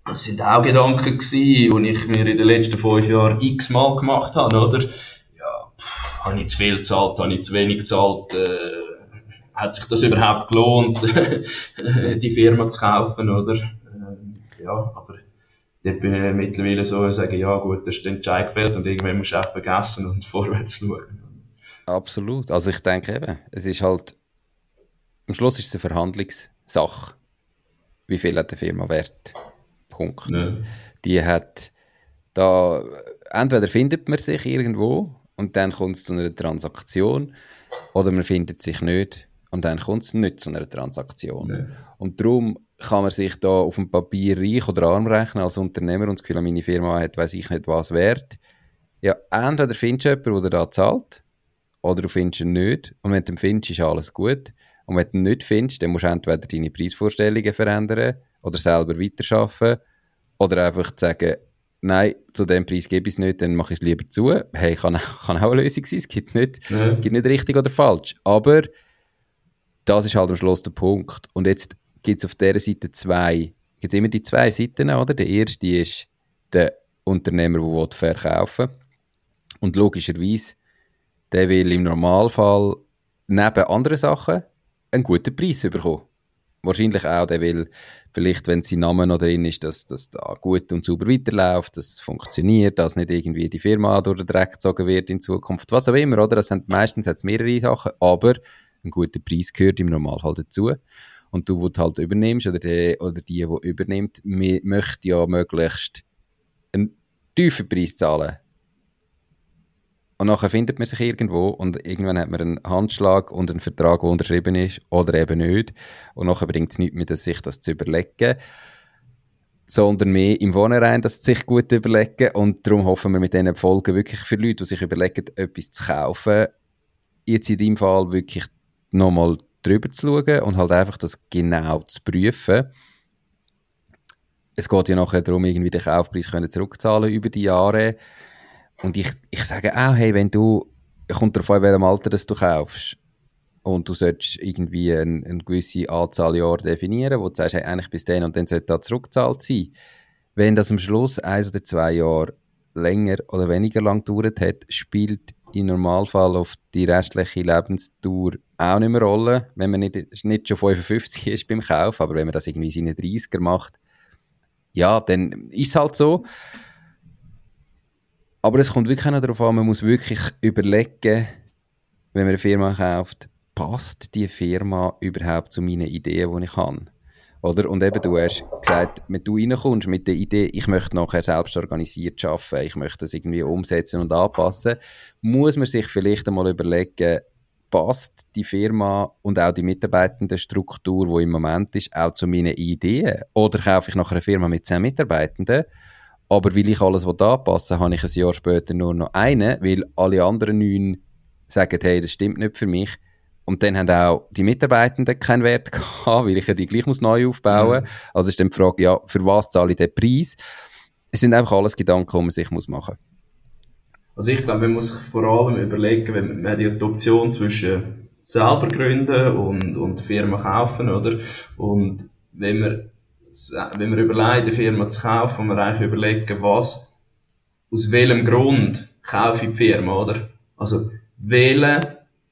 Das sind auch Gedanken gewesen, die ich mir in den letzten fünf Jahren x-mal gemacht habe, oder? Ja, pff, habe ich zu viel gezahlt, habe ich zu wenig gezahlt, äh, hat sich das überhaupt gelohnt, die Firma zu kaufen, oder? Äh, ja, aber dort bin ich mittlerweile so, ich sage, ja gut, das ist der Entscheid gefällt und irgendwann musst du auch vergessen und vorwärts schauen. Absolut. Also ich denke eben, es ist halt, am Schluss ist es eine Verhandlungssache. Wie viel hat die Firma wert? Punkt. Ja. Die hat da, entweder findet man sich irgendwo und dann kommt es zu einer Transaktion, oder man findet sich nicht und dann kommt es nicht zu einer Transaktion. Ja. Und darum kann man sich da auf dem Papier reich oder arm rechnen als Unternehmer und das Gefühl, meine Firma hat, weiss ich nicht was wert. Ja, entweder findest du jemanden, der da zahlt, oder du findest ihn nicht. Und wenn du ihn findest, ist alles gut. Und wenn du ihn nicht findest, dann musst du entweder deine Preisvorstellungen verändern oder selber weiterarbeiten oder einfach sagen, nein, zu dem Preis gebe ich es nicht, dann mache ich es lieber zu. Hey, kann, kann auch eine Lösung sein. Es gibt nicht, ja. gibt nicht richtig oder falsch. Aber das ist halt am Schluss der Punkt. Und jetzt gibt es auf dieser Seite zwei, gibt es immer die zwei Seiten, oder? Der erste ist der Unternehmer, der verkaufen will. Und logischerweise, der will im Normalfall neben anderen Sachen einen guten Preis bekommen. Wahrscheinlich auch, der will vielleicht, wenn sein Name noch drin ist, dass das da gut und sauber weiterläuft, dass es funktioniert, dass nicht irgendwie die Firma durch den Dreck gezogen wird in Zukunft, was auch immer, oder? Das sind meistens hat's mehrere Sachen, aber ein guter Preis gehört im Normalfall dazu. Und du, wo du halt übernimmst, oder die, oder die, die übernimmt, möchte ja möglichst einen tiefen Preis zahlen. Und nachher findet man sich irgendwo und irgendwann hat man einen Handschlag und einen Vertrag, der unterschrieben ist oder eben nicht. Und nachher bringt es nichts mehr, sich das zu überlegen, sondern mehr im Vornherein, das sich gut überlegen. Und darum hoffen wir mit diesen Folgen wirklich für Leute, die sich überlegen, etwas zu kaufen, jetzt in deinem Fall wirklich nochmal drüber zu schauen und halt einfach das genau zu prüfen. Es geht ja nachher darum, irgendwie den Kaufpreis können zurückzahlen über die Jahre. Und ich, ich sage auch, hey, wenn du, kommt darauf an, in welchem Alter das du kaufst, und du solltest irgendwie eine, eine gewisse Anzahl Jahre definieren, wo du sagst, hey, eigentlich bis dann und dann sollte das zurückgezahlt sein. Wenn das am Schluss eins oder zwei Jahre länger oder weniger lang gedauert hat, spielt im Normalfall auf die restliche Lebensdauer auch nicht mehr Rolle, wenn man nicht, nicht schon fünfundfünfzig ist beim Kauf, aber wenn man das irgendwie in seinen dreißiger macht, ja, dann ist es halt so. Aber es kommt wirklich auch darauf an, man muss wirklich überlegen, wenn man eine Firma kauft, passt die Firma überhaupt zu meinen Ideen, die ich habe? Oder? Und eben, du hast gesagt, wenn du reinkommst mit der Idee, ich möchte nachher selbst organisiert arbeiten, ich möchte das irgendwie umsetzen und anpassen, muss man sich vielleicht einmal überlegen, passt die Firma und auch die Mitarbeitendenstruktur, die im Moment ist, auch zu meinen Ideen? Oder kaufe ich nachher eine Firma mit zehn Mitarbeitenden, aber weil ich alles anpassen will, habe ich ein Jahr später nur noch einen, weil alle anderen neun sagen, hey, das stimmt nicht für mich. Und dann haben auch die Mitarbeitenden keinen Wert gehabt, weil ich ja die gleich muss neu aufbauen muss. Mhm. Also ist dann die Frage, ja, für was zahle ich den Preis? Es sind einfach alles Gedanken, die man sich machen muss. Also ich glaube, man muss sich vor allem überlegen, wenn man die Option zwischen selber gründen und, und Firma kaufen, oder? Und wenn man wenn man überlegt, eine Firma zu kaufen, muss man eigentlich überlegen, was, aus welchem Grund kaufe ich die Firma, oder? Also, welchen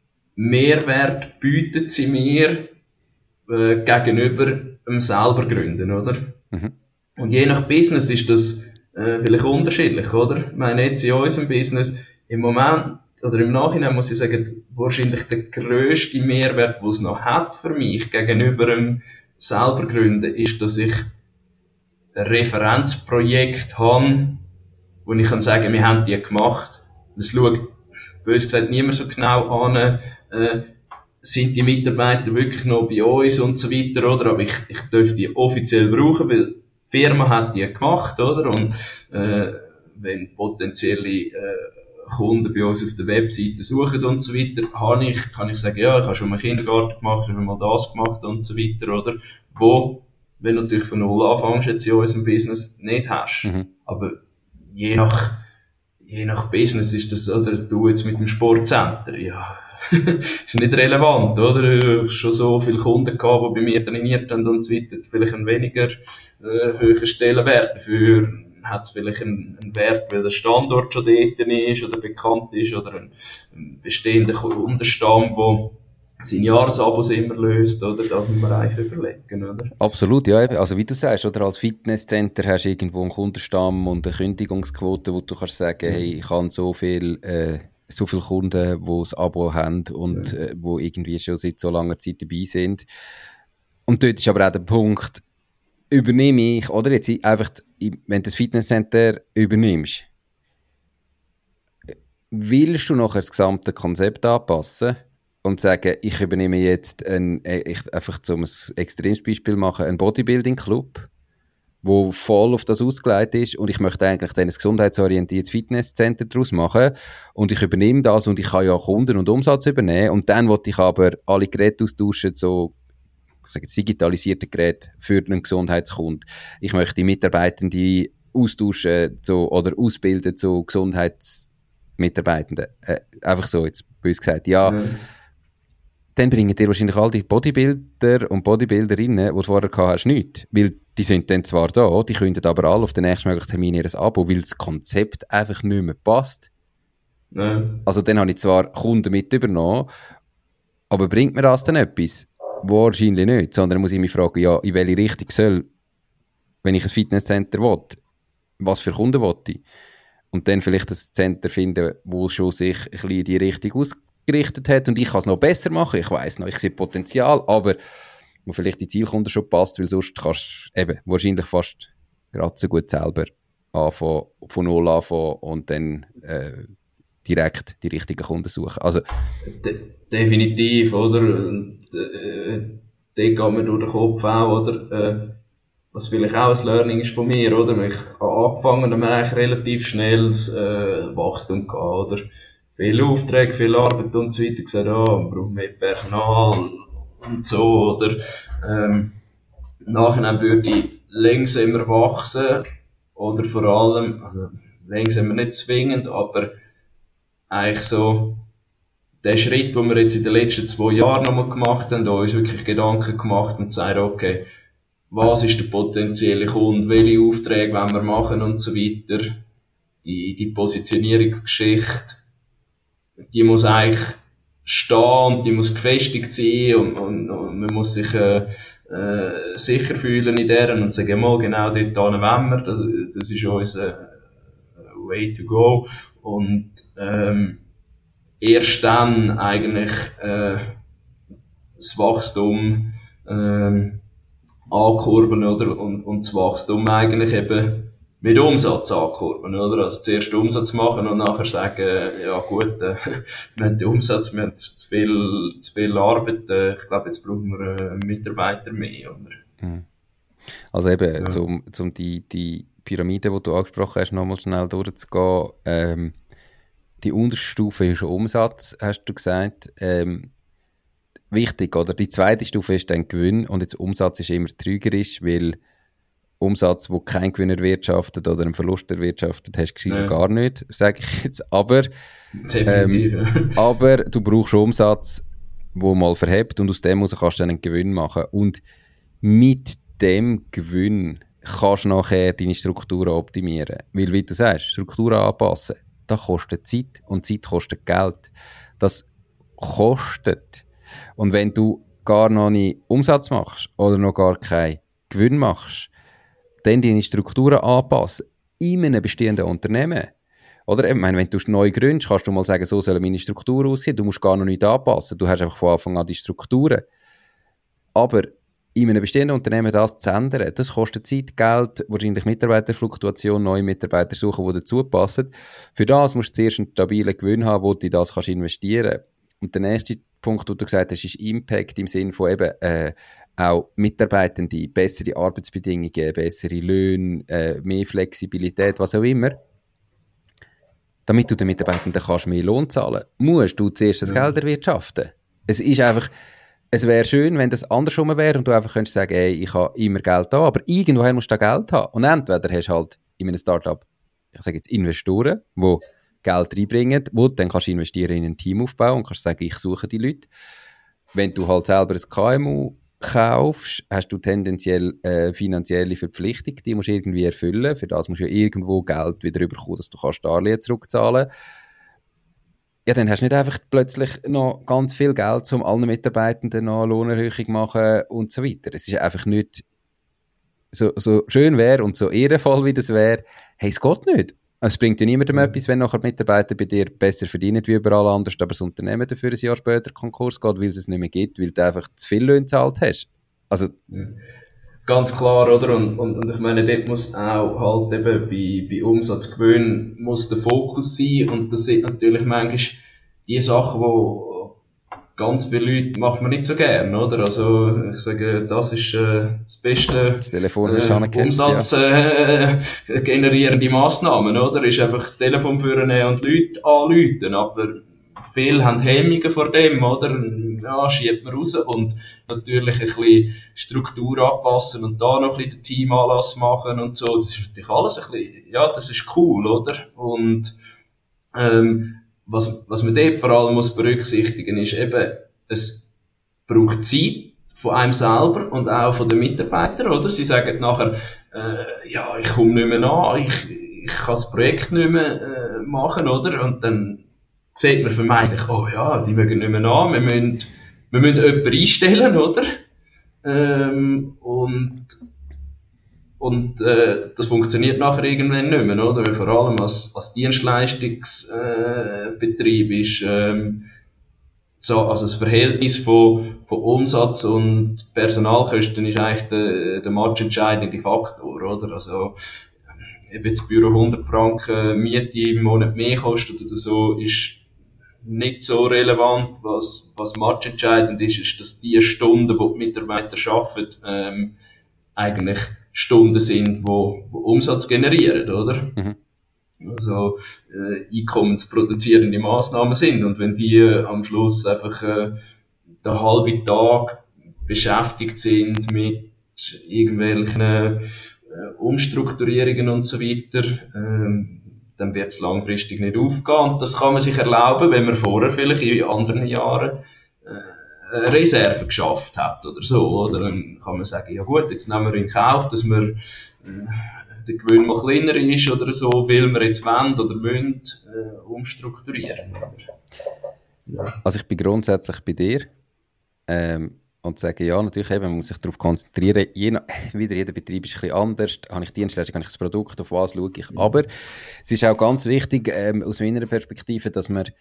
Mehrwert bietet sie mir äh, gegenüber dem selber gründen, oder? Mhm. Und je nach Business ist das äh, vielleicht unterschiedlich, oder? Ich meine, jetzt in unserem Business, im Moment, oder im Nachhinein muss ich sagen, wahrscheinlich der grösste Mehrwert, den es noch hat für mich gegenüber dem selber gründen, ist, dass ich ein Referenzprojekt habe, wo ich kann sagen, wir haben die gemacht. Das schaut, bös gesagt, niemand so genau an, äh, sind die Mitarbeiter wirklich noch bei uns und so weiter, oder? Aber ich, ich darf die offiziell brauchen, weil die Firma hat die gemacht, oder? Und äh, wenn potenzielle äh, Kunden bei uns auf der Webseite suchen und so weiter, habe ich, kann ich sagen, ja, ich habe schon mal Kindergarten gemacht, ich habe mal das gemacht und so weiter, oder? Wo, wenn du natürlich von null anfängst, jetzt in unserem Business nicht hast. Mhm. Aber je nach, je nach Business ist das, oder du jetzt mit dem Sportcenter, ja, ist nicht relevant, oder? Ich habe schon so viele Kunden gehabt, die bei mir trainiert haben und so weiter, vielleicht einen weniger äh, hohen Stellenwert. Dafür hat es vielleicht einen, einen Wert, weil der Standort schon dort ist oder bekannt ist, oder ein, ein bestehender Kundenstamm, der sein Jahresabos immer löst, oder? Das muss man eigentlich überlegen, oder? Absolut, ja. Also wie du sagst, oder als Fitnesscenter hast du irgendwo einen Kundenstamm und eine Kündigungsquote, wo du kannst sagen, mhm. hey, ich habe so viel, äh, so viele Kunden, die das Abo haben und ja. äh, wo irgendwie schon seit so langer Zeit dabei sind. Und dort ist aber auch der Punkt, übernehme ich, oder jetzt einfach, wenn du das Fitnesscenter übernimmst, willst du nachher das gesamte Konzept anpassen und sagen, ich übernehme jetzt ein, ich, einfach zum ein extremes Beispiel machen, einen Bodybuilding-Club, wo voll auf das ausgelegt ist und ich möchte eigentlich dann ein gesundheitsorientiertes Fitnesscenter daraus machen und ich übernehme das und ich kann ja Kunden und Umsatz übernehmen und dann will ich aber alle Geräte austauschen, so ich sage jetzt digitalisierte Geräte für einen Gesundheitskunden. Ich möchte die Mitarbeitenden austauschen so, oder ausbilden zu Gesundheitsmitarbeitenden. Äh, einfach so, jetzt bös gesagt. Ja, mhm. Dann bringen dir wahrscheinlich all die Bodybuilder und Bodybuilderinnen, die du vorher gehabt hast, nichts. Weil die sind dann zwar da, die können aber alle auf den nächstmöglichen Termin ihr Abo, weil das Konzept einfach nicht mehr passt. Mhm. Also dann habe ich zwar Kunden mit übernommen, aber bringt mir das dann etwas? Wahrscheinlich nicht, sondern muss ich mich fragen, ja, in welche Richtung soll, wenn ich ein Fitnesscenter will, was für Kunden will ich? Und dann vielleicht ein Center finden, wo schon sich ein bisschen in die Richtung ausgerichtet hat und ich kann es noch besser machen, ich weiss noch, ich sehe Potenzial, aber wo vielleicht die Zielkunden schon passt, weil sonst kannst du eben wahrscheinlich fast gerade so gut selber anfangen, von null anfangen und dann äh, direkt die richtigen Kunden suchen. Also, De- definitiv, oder? Und, äh, dort geht mir durch den Kopf auch, oder? Äh, was vielleicht auch ein Learning ist von mir, oder? Ich habe angefangen, dann eigentlich relativ schnell das äh, Wachstum gehabt, oder? Viele Aufträge, viel Arbeit und so weiter. Gesagt, ah, man braucht mehr Personal und so, oder? Ähm, nachher würde ich langsamer wachsen, oder vor allem, also langsamer nicht zwingend, aber eigentlich so der Schritt, den wir jetzt in den letzten zwei Jahren nochmal gemacht haben, da uns wirklich Gedanken gemacht und gesagt, okay, was ist der potenzielle Kunde, welche Aufträge wollen wir machen und so weiter. Die, die Positionierungsgeschichte, die muss eigentlich stehen und die muss gefestigt sein und, und, und man muss sich äh, äh, sicher fühlen in deren und sagen, mal genau dort wollen wir, das, das ist unser way to go. Und ähm, erst dann eigentlich äh, das Wachstum ähm, ankurbeln, oder? Und, und das Wachstum eigentlich eben mit Umsatz ankurbeln, oder? Also zuerst Umsatz machen und nachher sagen, ja gut, äh, wir haben den Umsatz, wir haben zu viel, zu viel Arbeit, äh, ich glaube, jetzt brauchen wir äh, Mitarbeiter mehr, oder? Also eben, ja. zum, zum die, die Pyramide, die du angesprochen hast, nochmal schnell durchzugehen, ähm, die unterste Stufe ist schon Umsatz, hast du gesagt. Ähm, wichtig, oder? Die zweite Stufe ist dann Gewinn und jetzt Umsatz ist immer trügerisch, weil Umsatz, wo kein Gewinn erwirtschaftet oder einen Verlust erwirtschaftet, hast du ja. gar nicht, sage ich jetzt. Aber, ähm, aber du brauchst Umsatz, wo mal verhebt und aus dem heraus kannst du dann einen Gewinn machen. Und mit dem Gewinn kannst du nachher deine Strukturen optimieren. Weil, wie du sagst, Strukturen anpassen, das kostet Zeit und Zeit kostet Geld. Das kostet. Und wenn du gar noch nicht Umsatz machst oder noch gar keinen Gewinn machst, dann deine Strukturen anpassen in einem bestehenden Unternehmen. Oder? Ich meine, wenn du neu gründest, kannst du mal sagen, so sollen meine Strukturen aussehen. Du musst gar noch nicht anpassen. Du hast einfach von Anfang an die Strukturen. Aber in einem bestehenden Unternehmen das zu ändern, das kostet Zeit, Geld, wahrscheinlich Mitarbeiterfluktuation, neue Mitarbeiter suchen, die dazu passen. Für das musst du zuerst einen stabilen Gewinn haben, wo du in das kannst investieren kannst. Und der nächste Punkt, den du gesagt hast, ist Impact im Sinne von eben äh, auch Mitarbeitende, bessere Arbeitsbedingungen, bessere Löhne, äh, mehr Flexibilität, was auch immer. Damit du den Mitarbeitenden kannst mehr Lohn zahlen, musst du zuerst das ja. Geld erwirtschaften. Es ist einfach, es wäre schön, wenn das andersrum wäre und du einfach könntest sagen, ey, ich habe immer Geld da, aber irgendwoher musst du da Geld haben. Und entweder hast du halt in einem Startup, ich sage jetzt Investoren, die Geld reinbringen, wo du dann kannst du investieren in ein Teamaufbau und kannst sagen, ich suche die Leute. Wenn du halt selber ein K M U kaufst, hast du tendenziell äh, finanzielle Verpflichtung, die musst du irgendwie erfüllen. Für das musst du ja irgendwo Geld wieder bekommen, dass du kannst Darlehen zurückzahlen. Ja, dann hast du nicht einfach plötzlich noch ganz viel Geld, um allen Mitarbeitenden noch eine Lohnerhöhung zu machen und so weiter. Es ist einfach nicht so, so schön wäre und so ehrenvoll, wie das wäre. Hey, es geht nicht. Es bringt ja niemandem mhm. etwas, wenn nachher die Mitarbeiter bei dir besser verdienen wie überall anders, aber das Unternehmen dafür ein Jahr später Konkurs geht, weil es es nicht mehr gibt, weil du einfach zu viel Löhne gezahlt hast. Also, mhm. Ganz klar, oder? Und, und, und ich meine, dort muss auch halt eben bei, bei Umsatzgewinn muss der Fokus sein und das sind natürlich manchmal die Sachen, die ganz viele Leute macht man nicht so gern, oder? Also, ich sage, das ist äh, das beste das Telefon ist äh, Umsatz äh, generierende Massnahmen, oder? Ist einfach das Telefon führen und Leute anrufen, aber viele haben Hemmungen vor dem, oder? Ja, schiebt man raus und natürlich ein bisschen Struktur anpassen und da noch ein bisschen den Teamanlass machen und so. Das ist natürlich alles ein bisschen, ja, das ist cool, oder? Und ähm, was, was man dort vor allem muss berücksichtigen ist eben, es braucht Zeit von einem selber und auch von den Mitarbeitern, oder? Sie sagen nachher, äh, ja, ich komme nicht mehr nach, ich, ich kann das Projekt nicht mehr äh, machen, oder? Und dann sieht man vermeintlich, oh ja, die mögen nicht mehr nach, wir müssen, wir müssen jemanden einstellen, oder? Ähm, und und äh, das funktioniert nachher irgendwann nicht mehr, oder? Weil vor allem als, als Dienstleistungsbetrieb äh, ist ähm, so, also das Verhältnis von, von Umsatz und Personalkosten ist eigentlich der, der matchentscheidende Faktor, oder? Also ob jetzt das Büro hundert Franken Miete im Monat mehr kostet oder so, ist nicht so relevant. Was, was matchentscheidend ist, ist, dass die Stunden, die die Mitarbeiter arbeiten, ähm, eigentlich Stunden sind, wo, wo Umsatz generieren, oder? Mhm. Also äh, einkommensproduzierende Massnahmen sind. Und wenn die äh, am Schluss einfach äh, den halben Tag beschäftigt sind mit irgendwelchen äh, Umstrukturierungen und so weiter, äh, dann wird es langfristig nicht aufgehen. Und das kann man sich erlauben, wenn man vorher vielleicht in anderen Jahren äh, Reserve geschafft hat oder so, oder? Dann kann man sagen, ja gut, jetzt nehmen wir in Kauf, dass wir, äh, der Gewinn mal kleiner ist oder so, weil wir jetzt wollen oder müssen äh, umstrukturieren. Oder? Ja. Also ich bin grundsätzlich bei dir ähm, und sage, ja, natürlich eben, man muss sich darauf konzentrieren. Je nach, wieder jeder Betrieb ist ein bisschen anders. Habe ich Dienstleistung, habe ich das Produkt, auf was schaue ich. Ja. Aber es ist auch ganz wichtig, ähm, aus meiner Perspektive, dass man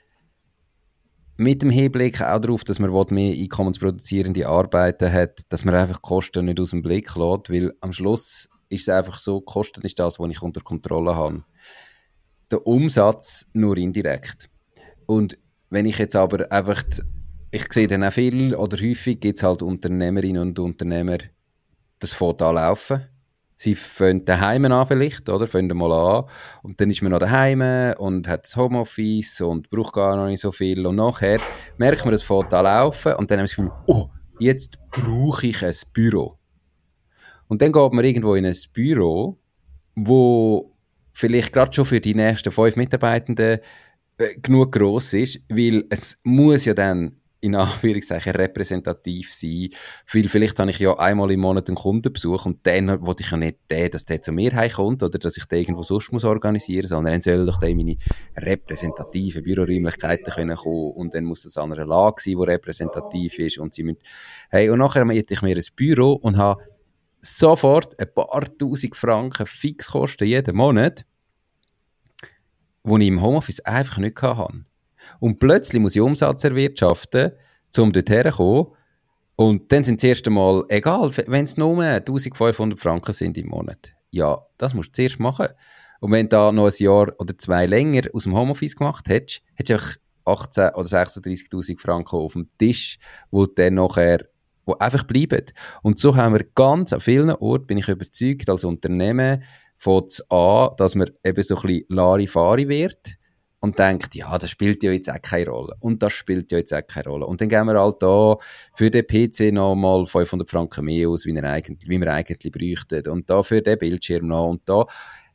mit dem Hinblick auch darauf, dass man mehr einkommensproduzierende Arbeiten hat, dass man einfach die Kosten nicht aus dem Blick lässt, weil am Schluss ist es einfach so, Kosten ist das, was ich unter Kontrolle habe. Der Umsatz nur indirekt. Und wenn ich jetzt aber einfach, die, ich sehe dann auch viel oder häufig gibt es halt Unternehmerinnen und Unternehmer, das fängt an laufen. Sie fangen daheim an vielleicht, oder? Fangen mal an. Und dann ist man noch daheim und hat das Homeoffice und braucht gar noch nicht so viel. Und nachher merkt man, das fängt an laufen und dann haben wir das Gefühl, oh, jetzt brauche ich ein Büro. Und dann geht man irgendwo in ein Büro, wo vielleicht gerade schon für die nächsten fünf Mitarbeitenden äh, genug gross ist, weil es muss ja dann in Anführungszeichen repräsentativ sein. Weil vielleicht habe ich ja einmal im Monat einen Kundenbesuch und dann will ich ja nicht den, dass der zu mir heimkommt oder dass ich den irgendwo sonst muss organisieren muss, sondern dann soll doch der in meine repräsentativen Büroräumlichkeiten können kommen und dann muss das an einer Lage sein, die repräsentativ ist und sie müssen, hey, und nachher miete ich mir ein Büro und habe sofort ein paar tausend Franken Fixkosten jeden Monat, die ich im Homeoffice einfach nicht hatte. Und plötzlich muss ich Umsatz erwirtschaften, um dort herzukommen. Und dann sind es das erste Mal egal, wenn es nur eintausendfünfhundert Franken sind im Monat. Ja, das musst du zuerst machen. Und wenn du da noch ein Jahr oder zwei länger aus dem Homeoffice gemacht hättest, hättest du einfach achtzehn oder sechsunddreißigtausend Franken auf dem Tisch, wo dann nachher wo einfach bleiben. Und so haben wir ganz an vielen Orten, bin ich überzeugt, als Unternehmen fängt es an, dass man eben so ein bisschen Larifari wird und denkt, ja, das spielt ja jetzt auch keine Rolle. Und das spielt ja jetzt auch keine Rolle. Und dann geben wir halt da für den P C noch mal fünfhundert Franken mehr aus, wie wir eigentlich, wie wir eigentlich bräuchten. Und da für den Bildschirm noch und da.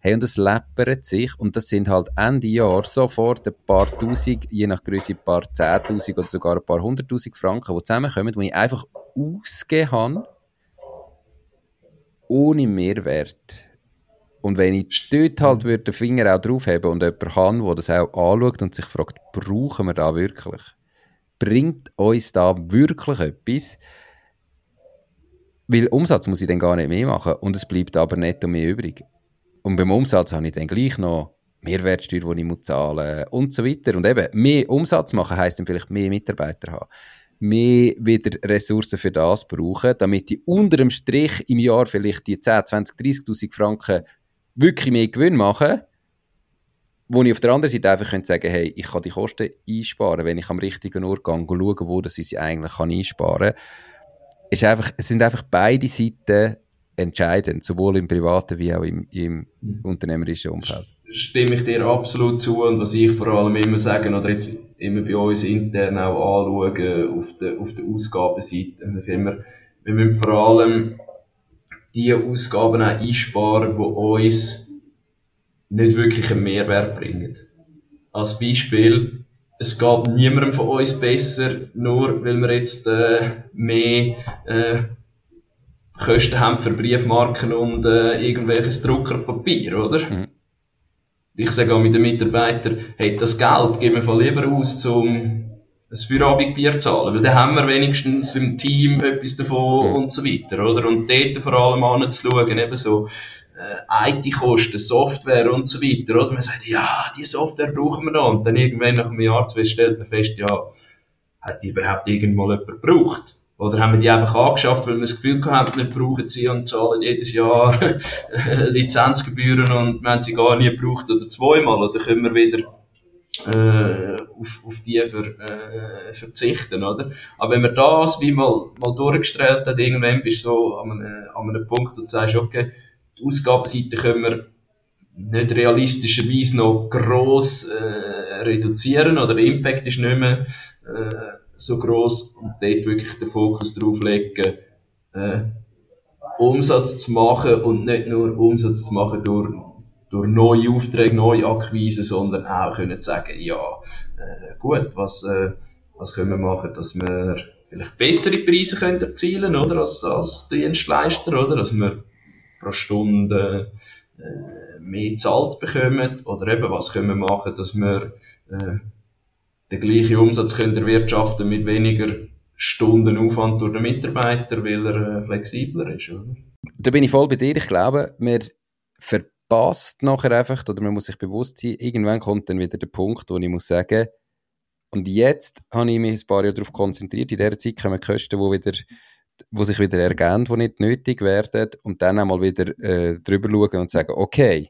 Hey, und es läppert sich und das sind halt Ende Jahr sofort ein paar Tausend, je nach Größe ein paar Zehntausend oder sogar ein paar Hunderttausend Franken, die zusammenkommen, die ich einfach ausgegeben habe, ohne Mehrwert. Und wenn ich dort halt würde den Finger auch draufheben und jemanden habe, der das auch anschaut und sich fragt, brauchen wir da wirklich? Bringt uns da wirklich etwas? Weil Umsatz muss ich dann gar nicht mehr machen und es bleibt aber netto mehr übrig. Und beim Umsatz habe ich dann gleich noch Mehrwertsteuer, die ich muss zahlen muss und so weiter. Und eben, mehr Umsatz machen heisst dann vielleicht mehr Mitarbeiter haben. Mehr wieder Ressourcen für das brauchen, damit ich unter dem Strich im Jahr vielleicht die zehn, zwanzig, dreissigtausend Franken wirklich mehr Gewinn machen, wo ich auf der anderen Seite einfach könnte sagen, hey, ich kann die Kosten einsparen, wenn ich am richtigen Ort gehe und schaue, wo das ich sie eigentlich kann einsparen kann. Ist einfach, es sind einfach beide Seiten entscheidend, sowohl im privaten wie auch im, im unternehmerischen Umfeld. Stimme ich dir absolut zu, und was ich vor allem immer sage, oder jetzt immer bei uns intern auch anschauen, auf der, auf der Ausgabenseite, also immer, wir müssen vor allem die Ausgaben auch einsparen, die uns nicht wirklich einen Mehrwert bringen. Als Beispiel, es geht niemandem von uns besser, nur weil wir jetzt äh, mehr äh, Kosten haben für Briefmarken und äh, irgendwelches Druckerpapier, oder? Mhm. Ich sage auch mit den Mitarbeitern, hey, das Geld geben wir lieber aus, um ein Feierabendbier zu zahlen, weil dann haben wir wenigstens im Team etwas davon mhm. und so weiter, oder? Und dort vor allem anzuschauen, eben so äh, I T-Kosten, Software und so weiter, oder? Man sagt, ja, die Software brauchen wir noch, und dann irgendwann nach einem Jahr stellt man fest, ja, hat die überhaupt irgendwo jemand gebraucht? Oder haben wir die einfach angeschafft, weil wir das Gefühl haben, wir brauchen sie und zahlen jedes Jahr Lizenzgebühren und wir haben sie gar nie gebraucht oder zweimal, oder können wir wieder äh, auf, auf die ver, äh, verzichten, oder? Aber wenn man das wie mal, mal durchgestellt hat, irgendwann bist du so an einem, an einem Punkt, wo du sagst, okay, die Ausgabenseite können wir nicht realistischerweise noch gross äh, reduzieren, oder der Impact ist nicht mehr äh, so gross, und dort wirklich den Fokus drauf legen, äh, Umsatz zu machen, und nicht nur Umsatz zu machen durch, durch neue Aufträge, neue Akquisen, sondern auch können sagen, ja, äh, gut, was, äh, was können wir machen, dass wir vielleicht bessere Preise können erzielen, oder, als, als Dienstleister, oder, dass wir pro Stunde äh, mehr gezahlt bekommen, oder eben, was können wir machen, dass wir äh, den gleichen Umsatz können erwirtschaften mit weniger Stunden Aufwand durch den Mitarbeiter, weil er äh, flexibler ist, oder? Da bin ich voll bei dir. Ich glaube, man verpasst nachher einfach, oder man muss sich bewusst sein, irgendwann kommt dann wieder der Punkt, wo ich muss sagen, und jetzt habe ich mich ein paar Jahre darauf konzentriert, in dieser Zeit kommen Kosten, die wieder wo sich wieder ergeben, die nicht nötig werden, und dann einmal wieder äh, drüber schauen und sagen, okay,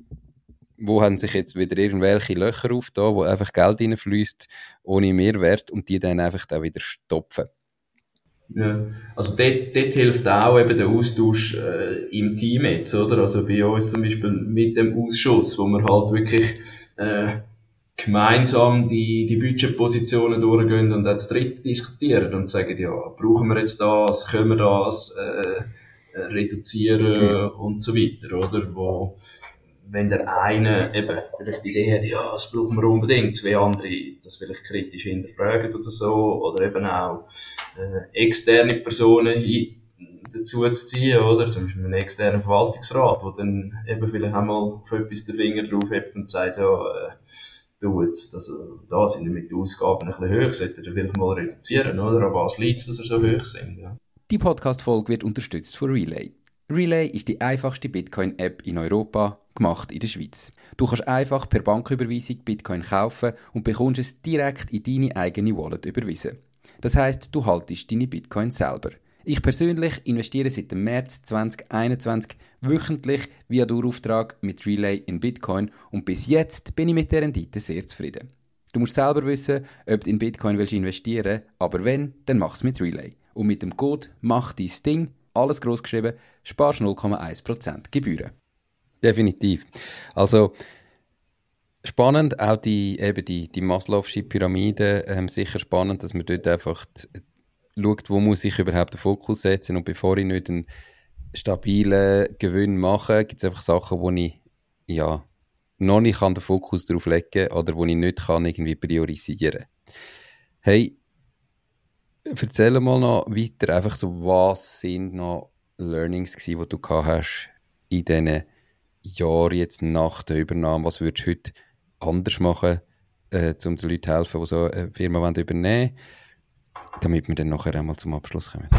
wo haben sich jetzt wieder irgendwelche Löcher aufgetan, wo einfach Geld reinfließt ohne Mehrwert, und die dann einfach da wieder stopfen. Ja, also dort, dort hilft auch eben der Austausch äh, im Team jetzt, oder? Also bei uns zum Beispiel mit dem Ausschuss, wo wir halt wirklich äh, gemeinsam die, die Budgetpositionen durchgehen und dann zu dritt diskutieren und sagen, ja, brauchen wir jetzt das, können wir das äh, reduzieren mhm. und so weiter, oder? Wo, wenn der eine eben vielleicht die Idee hat, ja, das brauchen wir unbedingt, zwei andere das vielleicht kritisch hinterfragen oder so, oder eben auch äh, externe Personen hin, dazu zu ziehen, oder? Zum Beispiel einen externen Verwaltungsrat, der dann eben vielleicht einmal auf etwas den Finger drauf hebt und sagt, ja, äh, du, jetzt, also, da sind wir mit den Ausgaben ein bisschen hoch, sollte er vielleicht mal reduzieren, oder? Aber was liegt es, dass er so hoch sind, ja? Die Podcast-Folge wird unterstützt von Relay. Relay ist die einfachste Bitcoin-App in Europa, gemacht in der Schweiz. Du kannst einfach per Banküberweisung Bitcoin kaufen und bekommst es direkt in deine eigene Wallet überwiesen. Das heisst, du haltest deine Bitcoin selber. Ich persönlich investiere seit dem März zwanzig einundzwanzig wöchentlich via Dauerauftrag mit Relay in Bitcoin, und bis jetzt bin ich mit der Rendite sehr zufrieden. Du musst selber wissen, ob du in Bitcoin willst investieren, aber wenn, dann mach's mit Relay. Und mit dem Code «Mach dein Ding», alles gross geschrieben, sparst null Komma eins Prozent Gebühren. Definitiv. Also spannend, auch die, eben die, die Maslow'sche Pyramide, ähm, sicher spannend, dass man dort einfach die, schaut, wo muss ich überhaupt den Fokus setzen, und bevor ich nicht einen stabilen Gewinn mache, gibt es einfach Sachen, wo ich ja, noch nicht kann den Fokus darauf legen oder wo ich nicht kann irgendwie priorisieren. Hey, erzähl mal noch weiter, einfach so, was sind noch Learnings gewesen, die du gehabt hast in diesen Jahren jetzt nach der Übernahme? Was würdest du heute anders machen, äh, um den Leuten zu helfen, die so eine Firma übernehmen wollen, damit wir dann nachher einmal zum Abschluss kommen?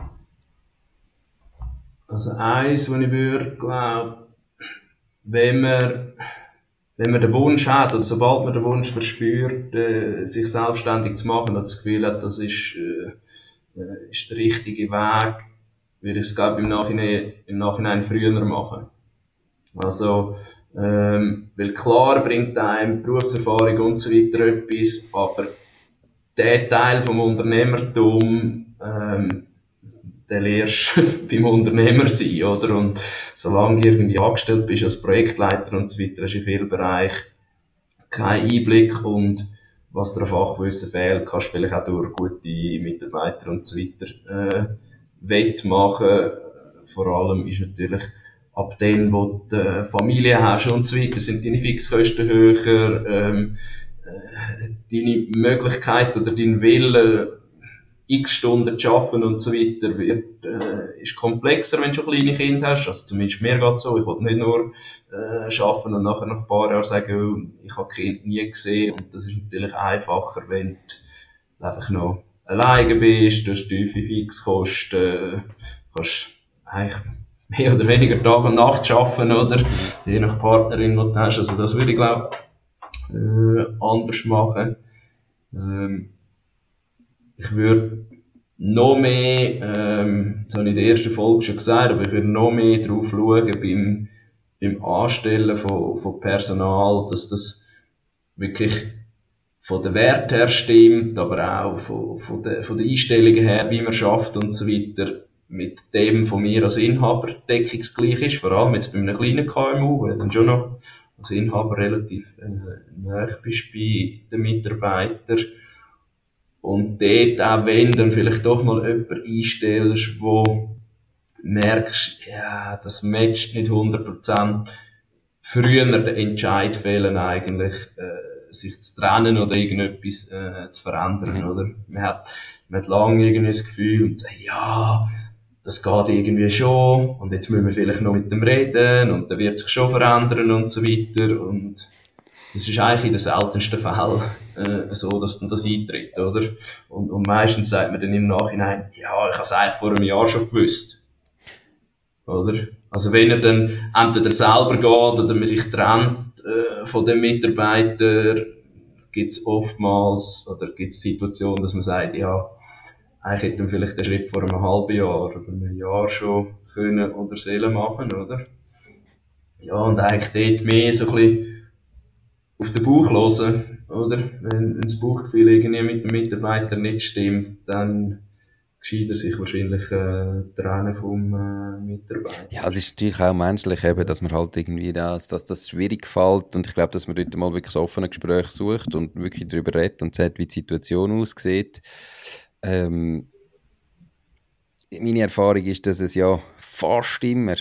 Also eins, was ich würde, glaube, wenn man, wenn man den Wunsch hat, oder sobald man den Wunsch verspürt, äh, sich selbstständig zu machen, und das Gefühl hat, das ist, äh, ist der richtige Weg, würde ich es, glaube ich, im Nachhinein, im Nachhinein früher machen. Also, ähm, weil klar bringt einem Berufserfahrung und so weiter etwas, aber der Teil vom Unternehmertum, ähm, den lernst du beim Unternehmer sein, oder? Und solange du irgendwie angestellt bist als Projektleiter und so weiter, hast du in vielen Bereichen keinen Einblick, und was dir an Fachwissen fehlt, kannst du vielleicht auch durch gute Mitarbeiter und so weiter äh, wettmachen. Vor allem ist natürlich ab dem, wo du äh, Familie hast und so weiter, sind deine Fixkosten höher, ähm, äh, deine Möglichkeit oder dein Wille, x Stunden zu arbeiten und so weiter, wird, äh, ist komplexer, wenn du schon kleine Kinder hast. Also zumindest mir geht es so. Ich will nicht nur äh, arbeiten und nachher nach ein paar Jahren sagen, ich habe Kind nie gesehen. Und das ist natürlich einfacher, wenn du einfach noch alleine bist, du hast tiefe Fixkosten, kannst eigentlich mehr oder weniger Tag und Nacht arbeiten, oder? Je nach Partnerin, die du hast. Also das würde ich, glaube ich, äh, anders machen. Ähm, Ich würde noch mehr, ähm, das habe ich in der ersten Folge schon gesagt, aber ich würde noch mehr darauf schauen beim, beim Anstellen von, von Personal, dass das wirklich von den Wert her stimmt, aber auch von, von, den, von den Einstellungen her, wie man schafft und so weiter, mit dem von mir als Inhaber deckungsgleich ist, vor allem jetzt bei einem kleinen K M U, weil dann schon noch als Inhaber relativ äh, nahe bist bei den Mitarbeitern. Und dort auch, wenn dann vielleicht doch mal jemanden einstellst, wo merkst, ja, das matcht nicht hundert Prozent, früher den Entscheid fehlen eigentlich, äh, sich zu trennen oder irgendetwas äh, zu verändern, mhm. oder? Man hat, man hat lange irgendwie das Gefühl und sagt, ja, das geht irgendwie schon, und jetzt müssen wir vielleicht noch mit dem reden, und dann wird sich schon verändern und so weiter, und das ist eigentlich in den seltensten Fällen äh, so, dass dann das eintritt, oder? Und, und meistens sagt man dann im Nachhinein, ja, ich habe es eigentlich vor einem Jahr schon gewusst. Oder? Also wenn er dann entweder selber geht oder man sich trennt äh, von dem Mitarbeiter, gibt es oftmals, oder gibt es Situationen, dass man sagt, ja, eigentlich hätte man vielleicht den Schritt vor einem halben Jahr oder einem Jahr schon können oder sollen machen, oder? Ja, und eigentlich dort mehr so ein bisschen auf den Bauch hören, oder? Wenn, wenn das Bauchgefühl irgendwie mit dem Mitarbeiter nicht stimmt, dann geschieht er sich wahrscheinlich äh, trennen vom äh, Mitarbeiter. Ja, es ist natürlich auch menschlich, eben, dass man halt irgendwie das, dass das schwierig fällt, und ich glaube, dass man dort mal wirklich so offene Gespräche sucht und wirklich darüber redet und sagt, wie die Situation aussieht. Ähm, meine Erfahrung ist, dass es ja fast immer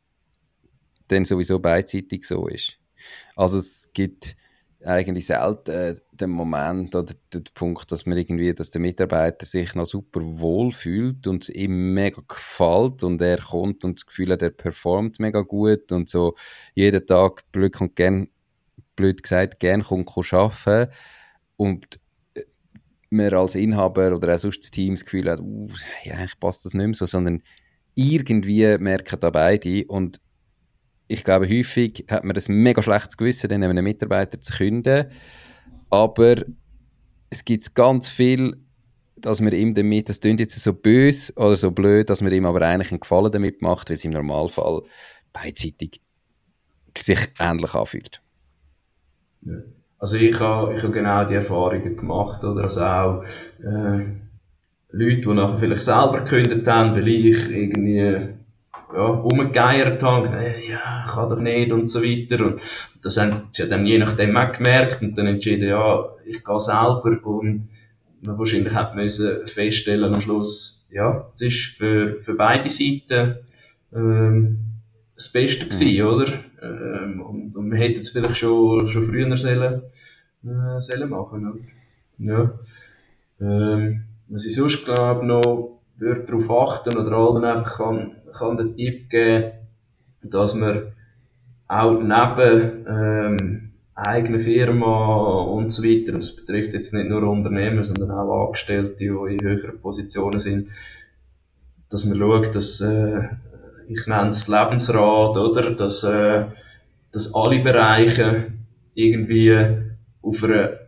dann sowieso beidseitig so ist. Also es gibt eigentlich selten äh, den Moment oder den Punkt, dass man irgendwie, dass der Mitarbeiter sich noch super wohl fühlt und es ihm mega gefällt und er kommt und das Gefühl hat, er performt mega gut und so jeden Tag blöd und gern, blöd gesagt, gern kommt arbeiten, und man als Inhaber oder auch sonst das Team das Gefühl hat, uh, ja, eigentlich passt das nicht mehr so, sondern irgendwie merken da beide, und ich glaube, häufig hat man ein mega schlechtes Gewissen, dann einem Mitarbeiter zu künden. Aber es gibt ganz viel, dass man ihm damit, das klingt jetzt so böse oder so blöd, dass man ihm aber eigentlich einen Gefallen damit macht, weil es im Normalfall beidseitig sich ähnlich anfühlt. Ja. Also ich habe, ich habe genau die Erfahrungen gemacht, oder? Also auch äh, Leute, die nachher vielleicht selber gekündigt haben, weil ich irgendwie ja, rumgegeiert habe, äh, ja, kann doch nicht und so weiter. Und das haben sie dann je nachdem auch gemerkt und dann entschieden, ja, ich gehe selber, und man wahrscheinlich hat müssen feststellen am Schluss, ja, es ist für, für beide Seiten ähm, das Beste gewesen, oder? Ähm, und, und man hätte es vielleicht schon, schon früher sollen, äh, sollen machen, oder? Ja. Ähm, was ich sonst glaube noch, würde darauf achten oder allen einfach kann, kann den Tipp geben, dass man auch neben ähm, eigener Firma und so weiter, das betrifft jetzt nicht nur Unternehmer, sondern auch Angestellte, die in höheren Positionen sind, dass man schaut, dass, äh, ich nenne es Lebensrat, oder, dass, äh, dass alle Bereiche irgendwie auf einer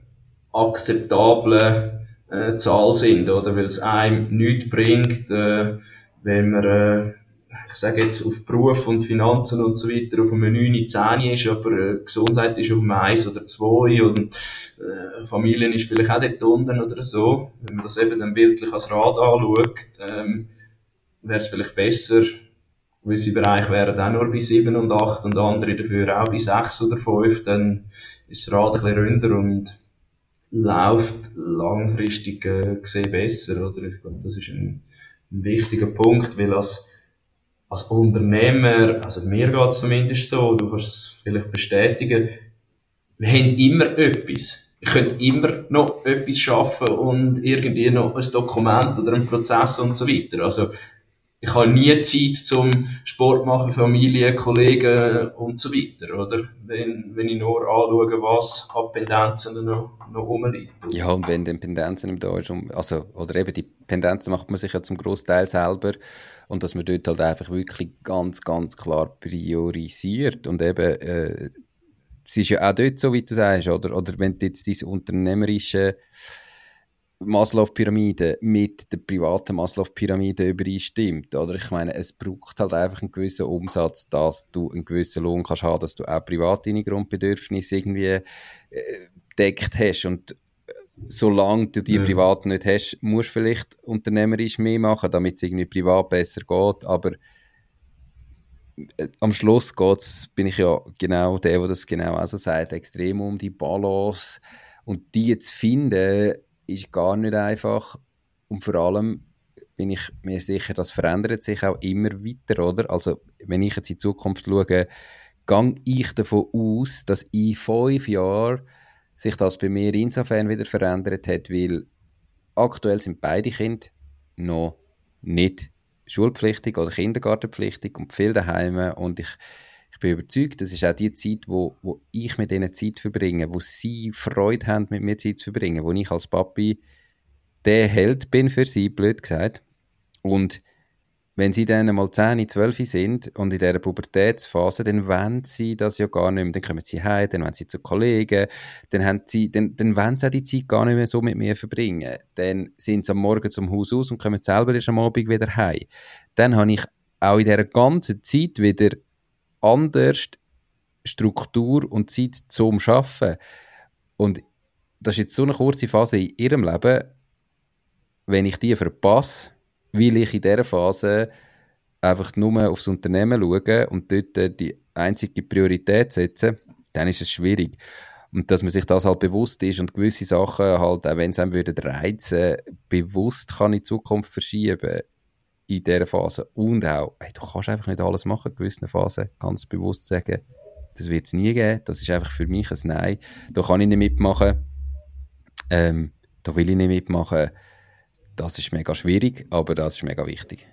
akzeptablen äh, Zahl sind, oder, weil es einem nichts bringt, äh, wenn man äh, ich sage jetzt auf Beruf und Finanzen und so weiter auf einem neun, zehn ist, aber äh, Gesundheit ist auf einem eins oder zwei und äh, Familie ist vielleicht auch dort unten oder so. Wenn man das eben dann bildlich als Rad anschaut, ähm, wäre es vielleicht besser, gewisse Bereiche wären auch nur bei sieben und acht und andere dafür auch bei sechs oder fünf, dann ist das Rad ein bisschen ründer und läuft langfristig äh, gesehen besser, oder? Ich glaube, das ist ein, ein wichtiger Punkt, weil als als Unternehmer, also mir geht es zumindest so, du kannst es vielleicht bestätigen, wir haben immer etwas. Ich könnte immer noch etwas schaffen und irgendwie noch ein Dokument oder einen Prozess und so weiter. Also ich habe nie Zeit zum Sport machen, Familie, Kollegen und so weiter, oder? Wenn, wenn ich nur anschaue, was an Pendenzen noch, noch rumliegt. Ja, und wenn die Pendenzen im Deutsch, also, oder eben die Pendenzen macht man sich ja zum Großteil selber und dass man dort halt einfach wirklich ganz, ganz klar priorisiert und eben, äh, es ist ja auch dort so, wie du sagst, oder? Oder wenn du jetzt diese unternehmerische Maslow-Pyramide mit der privaten Maslow-Pyramide übereinstimmt, oder? Ich meine, es braucht halt einfach einen gewissen Umsatz, dass du einen gewissen Lohn kannst haben, dass du auch privat deine Grundbedürfnisse irgendwie äh, deckt hast und solange du die Ja. privat nicht hast, musst du vielleicht unternehmerisch mehr machen, damit es irgendwie privat besser geht, aber äh, am Schluss geht's, bin ich ja genau der, der das genau auch so sagt, extrem um die Balance und die zu finden, ist gar nicht einfach und vor allem bin ich mir sicher, das verändert sich auch immer weiter, oder? Also wenn ich jetzt in die Zukunft schaue, gehe ich davon aus, dass in fünf Jahren sich das bei mir insofern wieder verändert hat, weil aktuell sind beide Kinder noch nicht schulpflichtig oder kindergartenpflichtig und viel daheim und ich Ich bin überzeugt, das ist auch die Zeit, wo, wo ich mit ihnen Zeit verbringe, wo sie Freude haben, mit mir Zeit zu verbringen, wo ich als Papi der Held bin für sie, blöd gesagt. Und wenn sie dann mal zehn, zwölf sind und in dieser Pubertätsphase, dann wollen sie das ja gar nicht mehr. Dann kommen sie heim, dann wollen sie zu Kollegen, dann, haben sie, dann, dann wollen sie auch die Zeit gar nicht mehr so mit mir verbringen. Dann sind sie am Morgen zum Haus aus und kommen selber erst am Abend wieder heim. Dann habe ich auch in dieser ganzen Zeit wieder anders Struktur und Zeit zum Arbeiten. Und das ist jetzt so eine kurze Phase in ihrem Leben, wenn ich die verpasse, weil ich in dieser Phase einfach nur aufs Unternehmen schaue und dort die einzige Priorität setze, dann ist es schwierig. Und dass man sich das halt bewusst ist und gewisse Sachen halt, auch wenn es einem würde reizen, bewusst kann in Zukunft verschieben in dieser Phase. Und auch, hey, du kannst einfach nicht alles machen in gewissen Phasen, ganz bewusst sagen, das wird es nie geben, das ist einfach für mich ein Nein. Da kann ich nicht mitmachen, ähm, da will ich nicht mitmachen. Das ist mega schwierig, aber das ist mega wichtig.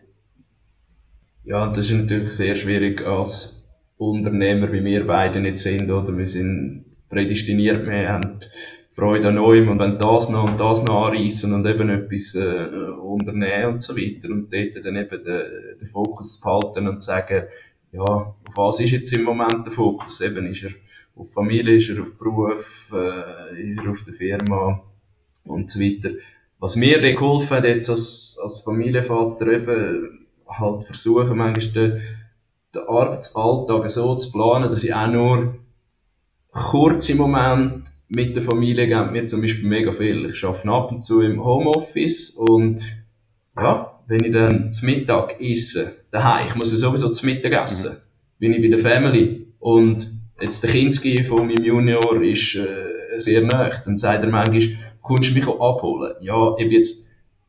Ja, das ist natürlich sehr schwierig als Unternehmer, wie wir beide nicht sind, oder? Wir sind prädestiniert, wir haben Freude an Neuem und wenn das noch und das noch anreissen und eben etwas äh, unternehmen und so weiter und dort dann eben den, den Fokus behalten und sagen, ja, auf was ist jetzt im Moment der Fokus? Eben, ist er auf Familie, ist er auf Beruf, äh, ist er auf der Firma und so weiter. Was mir dann geholfen hat, jetzt als, als Familienvater eben, halt versuchen, manchmal den, den Arbeitsalltag so zu planen, dass ich auch nur kurz im Moment mit der Familie geben mir zum Beispiel mega viel. Ich arbeite ab und zu im Homeoffice und ja, wenn ich dann zum Mittag esse, daheim, ich muss ja sowieso zum Mittag essen, mhm. bin ich bei der Family und jetzt der Kinski von meinem Junior ist äh, sehr nahe, dann sagt er manchmal, kommst du mich auch abholen? Ja, ich bin jetzt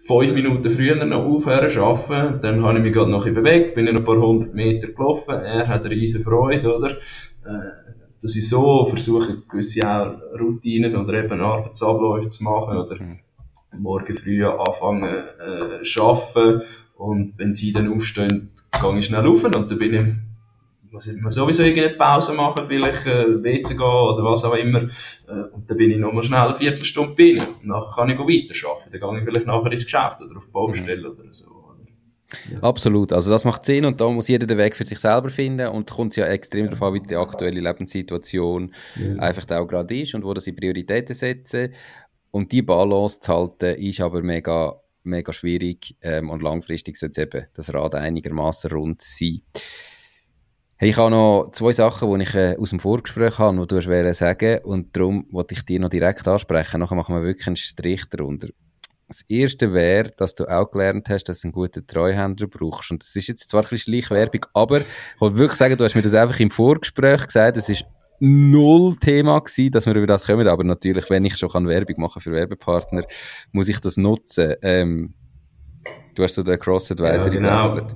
fünf Minuten früher noch aufhören zu arbeiten, dann habe ich mich gerade noch ein bisschen bewegt, bin ich noch ein paar hundert Meter gelaufen, er hat eine riesen Freude, oder? Äh, dass ich so versuche, gewisse auch Routinen oder eben Arbeitsabläufe zu machen, oder mhm. morgen früh anfangen äh, zu arbeiten, und wenn sie dann aufstehen, gehe ich schnell rauf, und dann bin ich, muss ich sowieso irgendeine Pause machen, vielleicht äh, W C gehen oder was auch immer, äh, und dann bin ich nochmal schnell eine Viertelstunde bei ihnen, und nachher kann ich weiterarbeiten, dann gehe ich vielleicht nachher ins Geschäft oder auf die Baustelle mhm. oder so. Ja. Absolut, also das macht Sinn, und da muss jeder den Weg für sich selber finden, und da kommt es ja extrem darauf an, wie die aktuelle Lebenssituation ja. einfach auch gerade ist und wo das die Prioritäten setzen, und die Balance zu halten ist aber mega, mega schwierig, ähm, und langfristig sollte eben das Rad einigermaßen rund sein. Hey, ich habe noch zwei Sachen, die ich äh, aus dem Vorgespräch habe, die du hast sagen, und darum wollte ich dir noch direkt ansprechen, nachher machen wir wirklich einen Strich darunter. Das erste wäre, dass du auch gelernt hast, dass du einen guten Treuhänder brauchst. Und das ist jetzt zwar ein bisschen Schleichwerbung, aber ich wollte wirklich sagen, du hast mir das einfach im Vorgespräch gesagt, es ist null Thema gewesen, dass wir über das kommen, aber natürlich, wenn ich schon kann Werbung machen für Werbepartner, muss ich das nutzen. Ähm, du hast so den Cross-Advisory ja, genau. gewechselt.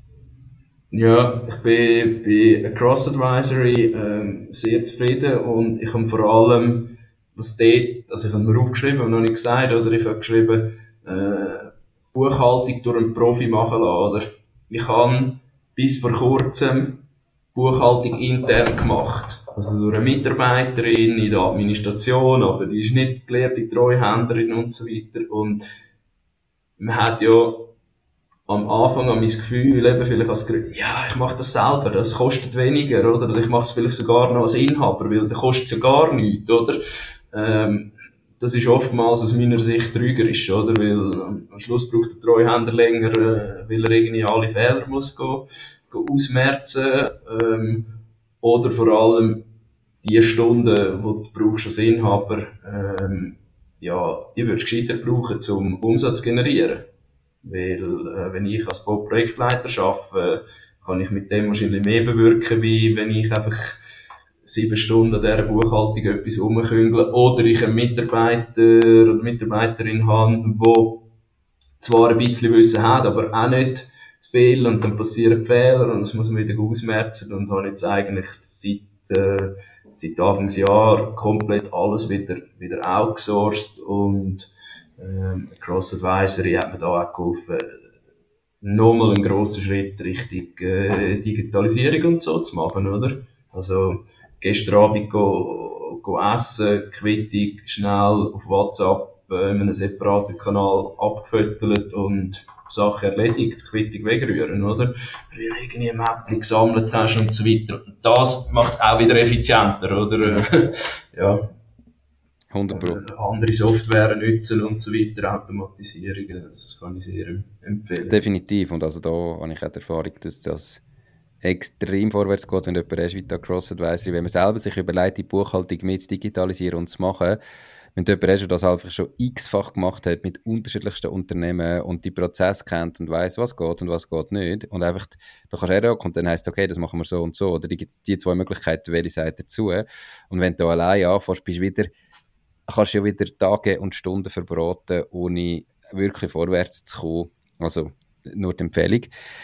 Ja, ich bin bei Cross Advisory ähm, sehr zufrieden, und ich habe vor allem, was dort, also ich habe mir aufgeschrieben, habe noch nicht gesagt, oder ich habe geschrieben, äh, Buchhaltung durch einen Profi machen lassen, oder? Ich habe bis vor kurzem Buchhaltung intern gemacht, also durch eine Mitarbeiterin in der Administration, aber die ist nicht gelehrte Treuhänderin und so weiter, und man hat ja am Anfang an mein Gefühl, eben vielleicht als Gründer, ja, ich mache das selber, das kostet weniger, oder? Ich mache es vielleicht sogar noch als Inhaber, weil das kostet ja gar nichts, oder? Ähm, das ist oftmals aus meiner Sicht trügerisch, oder? Weil am Schluss braucht der Treuhänder länger, äh, weil er irgendwie alle Fehler muss go, go ausmerzen, ähm, oder vor allem die Stunden, die du brauchst als Inhaber, ähm, ja, die würdest du gescheiter brauchen, um Umsatz zu generieren. Weil, äh, wenn ich als Projektleiter arbeite, kann ich mit dem wahrscheinlich mehr bewirken, wie wenn ich einfach sieben Stunden an dieser Buchhaltung etwas rumküngle, oder ich einen Mitarbeiter oder Mitarbeiterin habe, die zwar ein bisschen Wissen hat, aber auch nicht zu viel, und dann passieren Fehler und das muss man wieder ausmerzen, und habe jetzt eigentlich seit, äh, seit Anfangsjahr komplett alles wieder, wieder outgesourced, und Ähm, Cross Advisory hat mir da auch geholfen, nochmal einen grossen Schritt Richtung äh, Digitalisierung und so zu machen, oder? Also, gestern Abend go, go essen, Quittung schnell auf WhatsApp äh, in einem separaten Kanal abgefüttert und Sache erledigt, Quittung wegrühren, oder? Früher irgendwie ein Mäppchen gesammelt hast und so weiter. Und das macht es auch wieder effizienter, oder? Ja. hundert Prozent. Andere Software nutzen und so weiter, Automatisierungen, das kann ich sehr empfehlen. Definitiv, und also da habe ich auch die Erfahrung, dass das extrem vorwärts geht, wenn du jemanden hast wie der Cross Advisory, wenn man selber sich überlegt, die Buchhaltung mit zu digitalisieren und zu machen, wenn du jemanden hast, der das einfach schon x-fach gemacht hat mit unterschiedlichsten Unternehmen und die Prozesse kennt und weiss, was geht und was geht nicht, und einfach, da kannst du herkommen und dann heisst es, okay, das machen wir so und so, oder die, die zwei Möglichkeiten, welche Seite dazu, und wenn du allein anfängst, bist du wieder kannst du ja wieder Tage und Stunden verbraten, ohne wirklich vorwärts zu kommen. Also, nur die Empfehlung.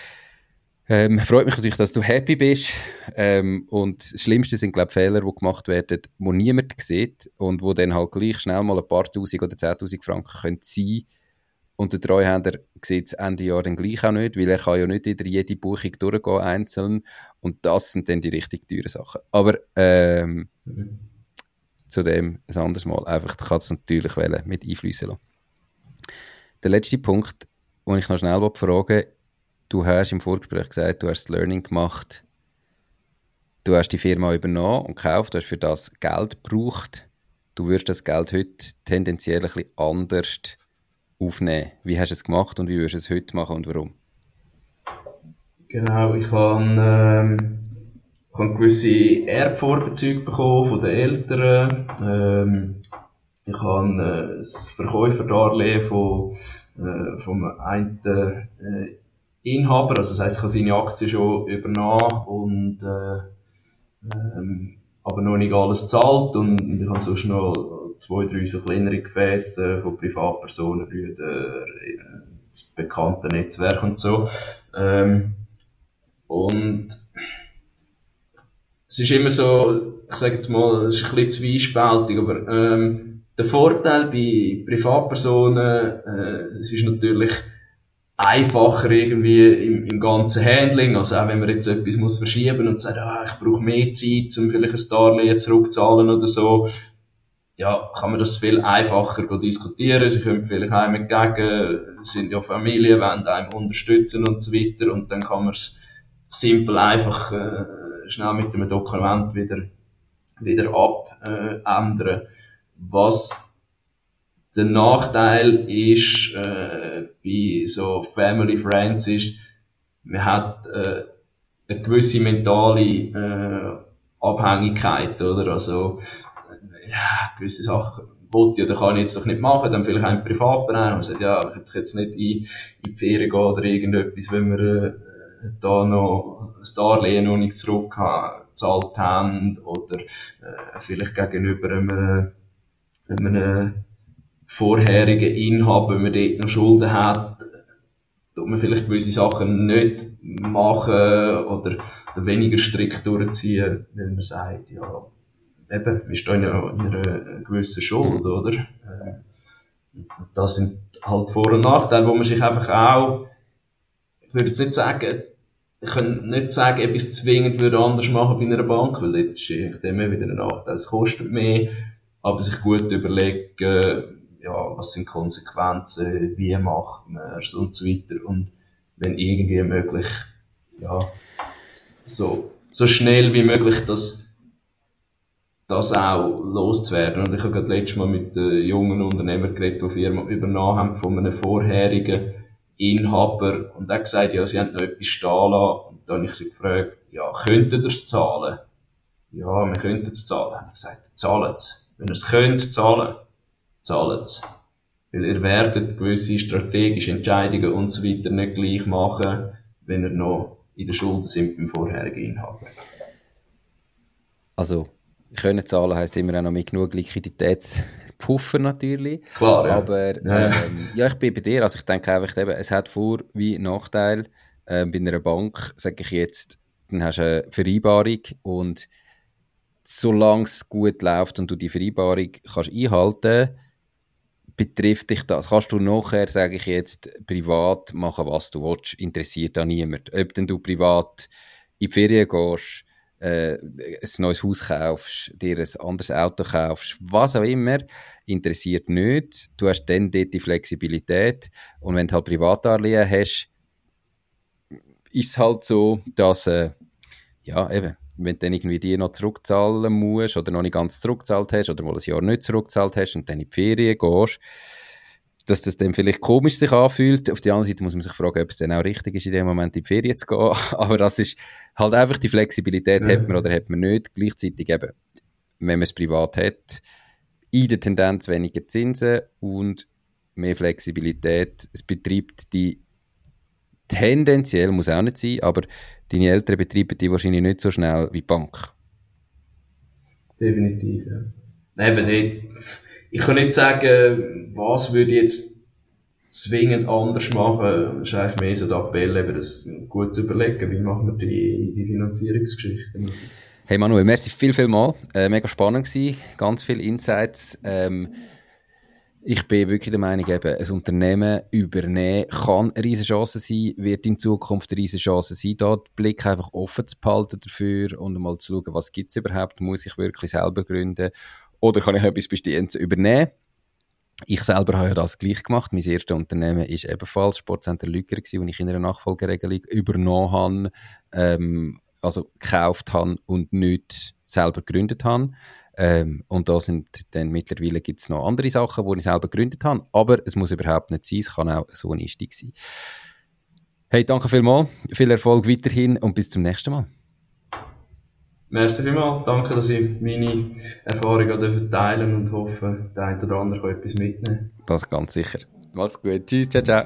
Ähm, freut mich natürlich, dass du happy bist. Ähm, und das Schlimmste sind, glaube ich, Fehler, die gemacht werden, die niemand sieht und wo dann halt gleich schnell mal ein paar Tausend oder zehntausend Franken können sein. Und der Treuhänder sieht es Ende Jahr dann gleich auch nicht, weil er kann ja nicht wieder jede Buchung durchgehen, einzeln. Und das sind dann die richtig teuren Sachen. Aber, ähm, mhm. zu dem ein anderes Mal. Einfach, du kannst es natürlich wählen, mit einfließen lassen. Der letzte Punkt, den ich noch schnell fragen will, du hast im Vorgespräch gesagt, du hast das Learning gemacht, du hast die Firma übernommen und gekauft, du hast für das Geld gebraucht, du würdest das Geld heute tendenziell ein bisschen anders aufnehmen. Wie hast du es gemacht und wie würdest du es heute machen und warum? Genau, ich habe... Ähm Ich habe gewisse Erbvorbezüge bekommen von den Eltern. Ähm, ich habe äh, das Verkäuferdarlehen von, äh, vom einen äh, Inhaber, also das heisst, ich habe seine Aktien schon übernommen, und äh, ähm, aber noch nicht alles zahlt und, und ich habe sonst noch zwei, drei so kleinere Gefäße von Privatpersonen, Brüder, das bekannte Netzwerk und so. Ähm, und es ist immer so, ich sage jetzt mal, es ist ein bisschen zwiespältig, aber ähm, der Vorteil bei Privatpersonen, äh, es ist natürlich einfacher irgendwie im, im ganzen Handling, also auch wenn man jetzt etwas muss verschieben und sagt, ah, ich brauche mehr Zeit, um vielleicht ein Darlehen zurückzuzahlen oder so, ja, kann man das viel einfacher diskutieren, sie können vielleicht einem entgegen, es sind ja Familien, wollen einem unterstützen und so weiter und dann kann man es simpel einfach äh, schnell mit dem Dokument wieder, wieder abändern. Äh, Was der Nachteil ist, äh, bei so Family Friends ist, man hat äh, eine gewisse mentale äh, Abhängigkeit, oder? Also, äh, ja, gewisse Sachen wollte ich oder kann ich jetzt doch nicht machen, dann vielleicht ein Privatverein, und sagt, ja, ich könnte jetzt nicht in, in die Ferien gehen oder irgendetwas, wenn wir äh, da noch das Darlehen noch nicht zurückgezahlt haben, oder äh, vielleicht gegenüber einem, einem vorherigen Inhaber, wenn man dort noch Schulden hat, tut man vielleicht gewisse Sachen nicht machen oder weniger strikt durchziehen, wenn man sagt, ja, eben, wir stehen ja in einer gewissen Schuld, oder? Das sind halt Vor- und Nachteile, wo man sich einfach auch, ich würde jetzt nicht sagen, ich kann nicht sagen, etwas zwingend würde anders machen bei einer Bank, weil dort ist immer wieder ein Nachteil, es kostet mehr, aber sich gut überlegen, ja, was sind Konsequenzen, wie macht man es und so weiter. Und wenn irgendwie möglich, ja, so, so schnell wie möglich das, das auch loszuwerden. Und ich habe gerade letztes Mal mit einem jungen Unternehmer geredet, die Firma übernommen haben von einem vorherigen Inhaber. Und er hat gesagt, ja, sie haben noch etwas stehen lassen. Und dann habe ich sie gefragt, ja, könntet ihr es zahlen? Ja, wir könnten es zahlen. Dann habe ich gesagt, zahlt es. Wenn ihr es könnt, zahlen. Zahlen es. Weil ihr werdet gewisse strategische Entscheidungen und so weiter nicht gleich machen, wenn ihr noch in der Schulden sind beim vorherigen Inhaber. Also, können zahlen heisst immer auch noch mit genug Liquiditätspuffer natürlich. Klar, ja. Aber ja. Ähm, ja, ich bin bei dir. Also ich denke einfach, eben, es hat Vor- wie Nachteil. Ähm, bei einer Bank, sage ich jetzt, dann hast du eine Vereinbarung und solange es gut läuft und du die Vereinbarung kannst einhalten, betrifft dich das. Kannst du nachher, sage ich jetzt, privat machen, was du willst, interessiert da niemand. Ob denn du privat in die Ferien gehst, äh, ein neues Haus kaufst, dir ein anderes Auto kaufst, was auch immer, interessiert nicht. Du hast dann dort die Flexibilität und wenn du halt Privatdarlehen hast, ist es halt so, dass äh, ja, eben, wenn du dann irgendwie die noch zurückzahlen musst oder noch nicht ganz zurückgezahlt hast oder mal ein Jahr nicht zurückgezahlt hast und dann in die Ferien gehst, dass das dann vielleicht komisch sich anfühlt. Auf der anderen Seite muss man sich fragen, ob es dann auch richtig ist, in dem Moment in die Ferien zu gehen. Aber das ist halt einfach die Flexibilität, ja. Hat man oder hat man nicht. Gleichzeitig eben, wenn man es privat hat, in der Tendenz weniger Zinsen und mehr Flexibilität. Es betreibt die tendenziell, muss auch nicht sein, aber deine Eltern betreiben die wahrscheinlich nicht so schnell wie die Bank. Definitiv, ja. Nein, aber ich kann nicht sagen, was würde ich jetzt zwingend anders machen. Es ist eigentlich mehr so der Appell, eben das gut zu überlegen, wie machen wir die, die Finanzierungsgeschichten. Hey Manuel, merci viel, viel mal. Äh, mega spannend gewesen, ganz viele Insights. Ähm, Ich bin wirklich der Meinung, eben, ein Unternehmen übernehmen kann eine riesige Chance sein, wird in Zukunft eine riesige Chance sein, da den Blick einfach offen zu behalten dafür und mal zu schauen, was gibt es überhaupt, muss ich wirklich selber gründen oder kann ich etwas Bestehendes übernehmen. Ich selber habe ja das gleich gemacht. Mein erstes Unternehmen war ebenfalls Sportcenter Lüger, das ich in einer Nachfolgeregelung übernommen habe, ähm, also gekauft habe und nicht selber gegründet habe. Ähm, und da sind dann mittlerweile gibt es noch andere Sachen, die ich selber gegründet habe, aber es muss überhaupt nicht sein, es kann auch so ein Einstieg sein. Hey, danke vielmals, viel Erfolg weiterhin und bis zum nächsten Mal. Merci vielmals, danke, dass ich meine Erfahrungen teilen und hoffe, der eine oder andere kann etwas mitnehmen. Das ganz sicher. Mach's gut, tschüss, ciao, ciao.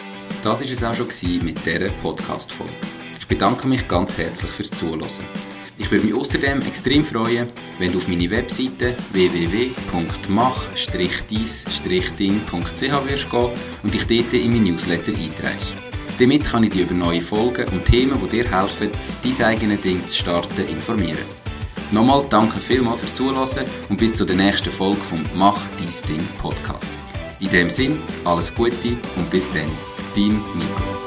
Das war es auch schon mit dieser Podcast-Folge. Ich bedanke mich ganz herzlich fürs Zuhören. Ich würde mich außerdem extrem freuen, wenn du auf meine Webseite w w w punkt mach deis ding punkt c h wirst gehen und dich dort in mein Newsletter einträgst. Damit kann ich dich über neue Folgen und Themen, die dir helfen, dein eigenes Ding zu starten, informieren. Nochmal danke vielmals fürs Zuhören und bis zur nächsten Folge vom Mach dein Ding Podcast. In dem Sinn, alles Gute und bis dann, dein Nico.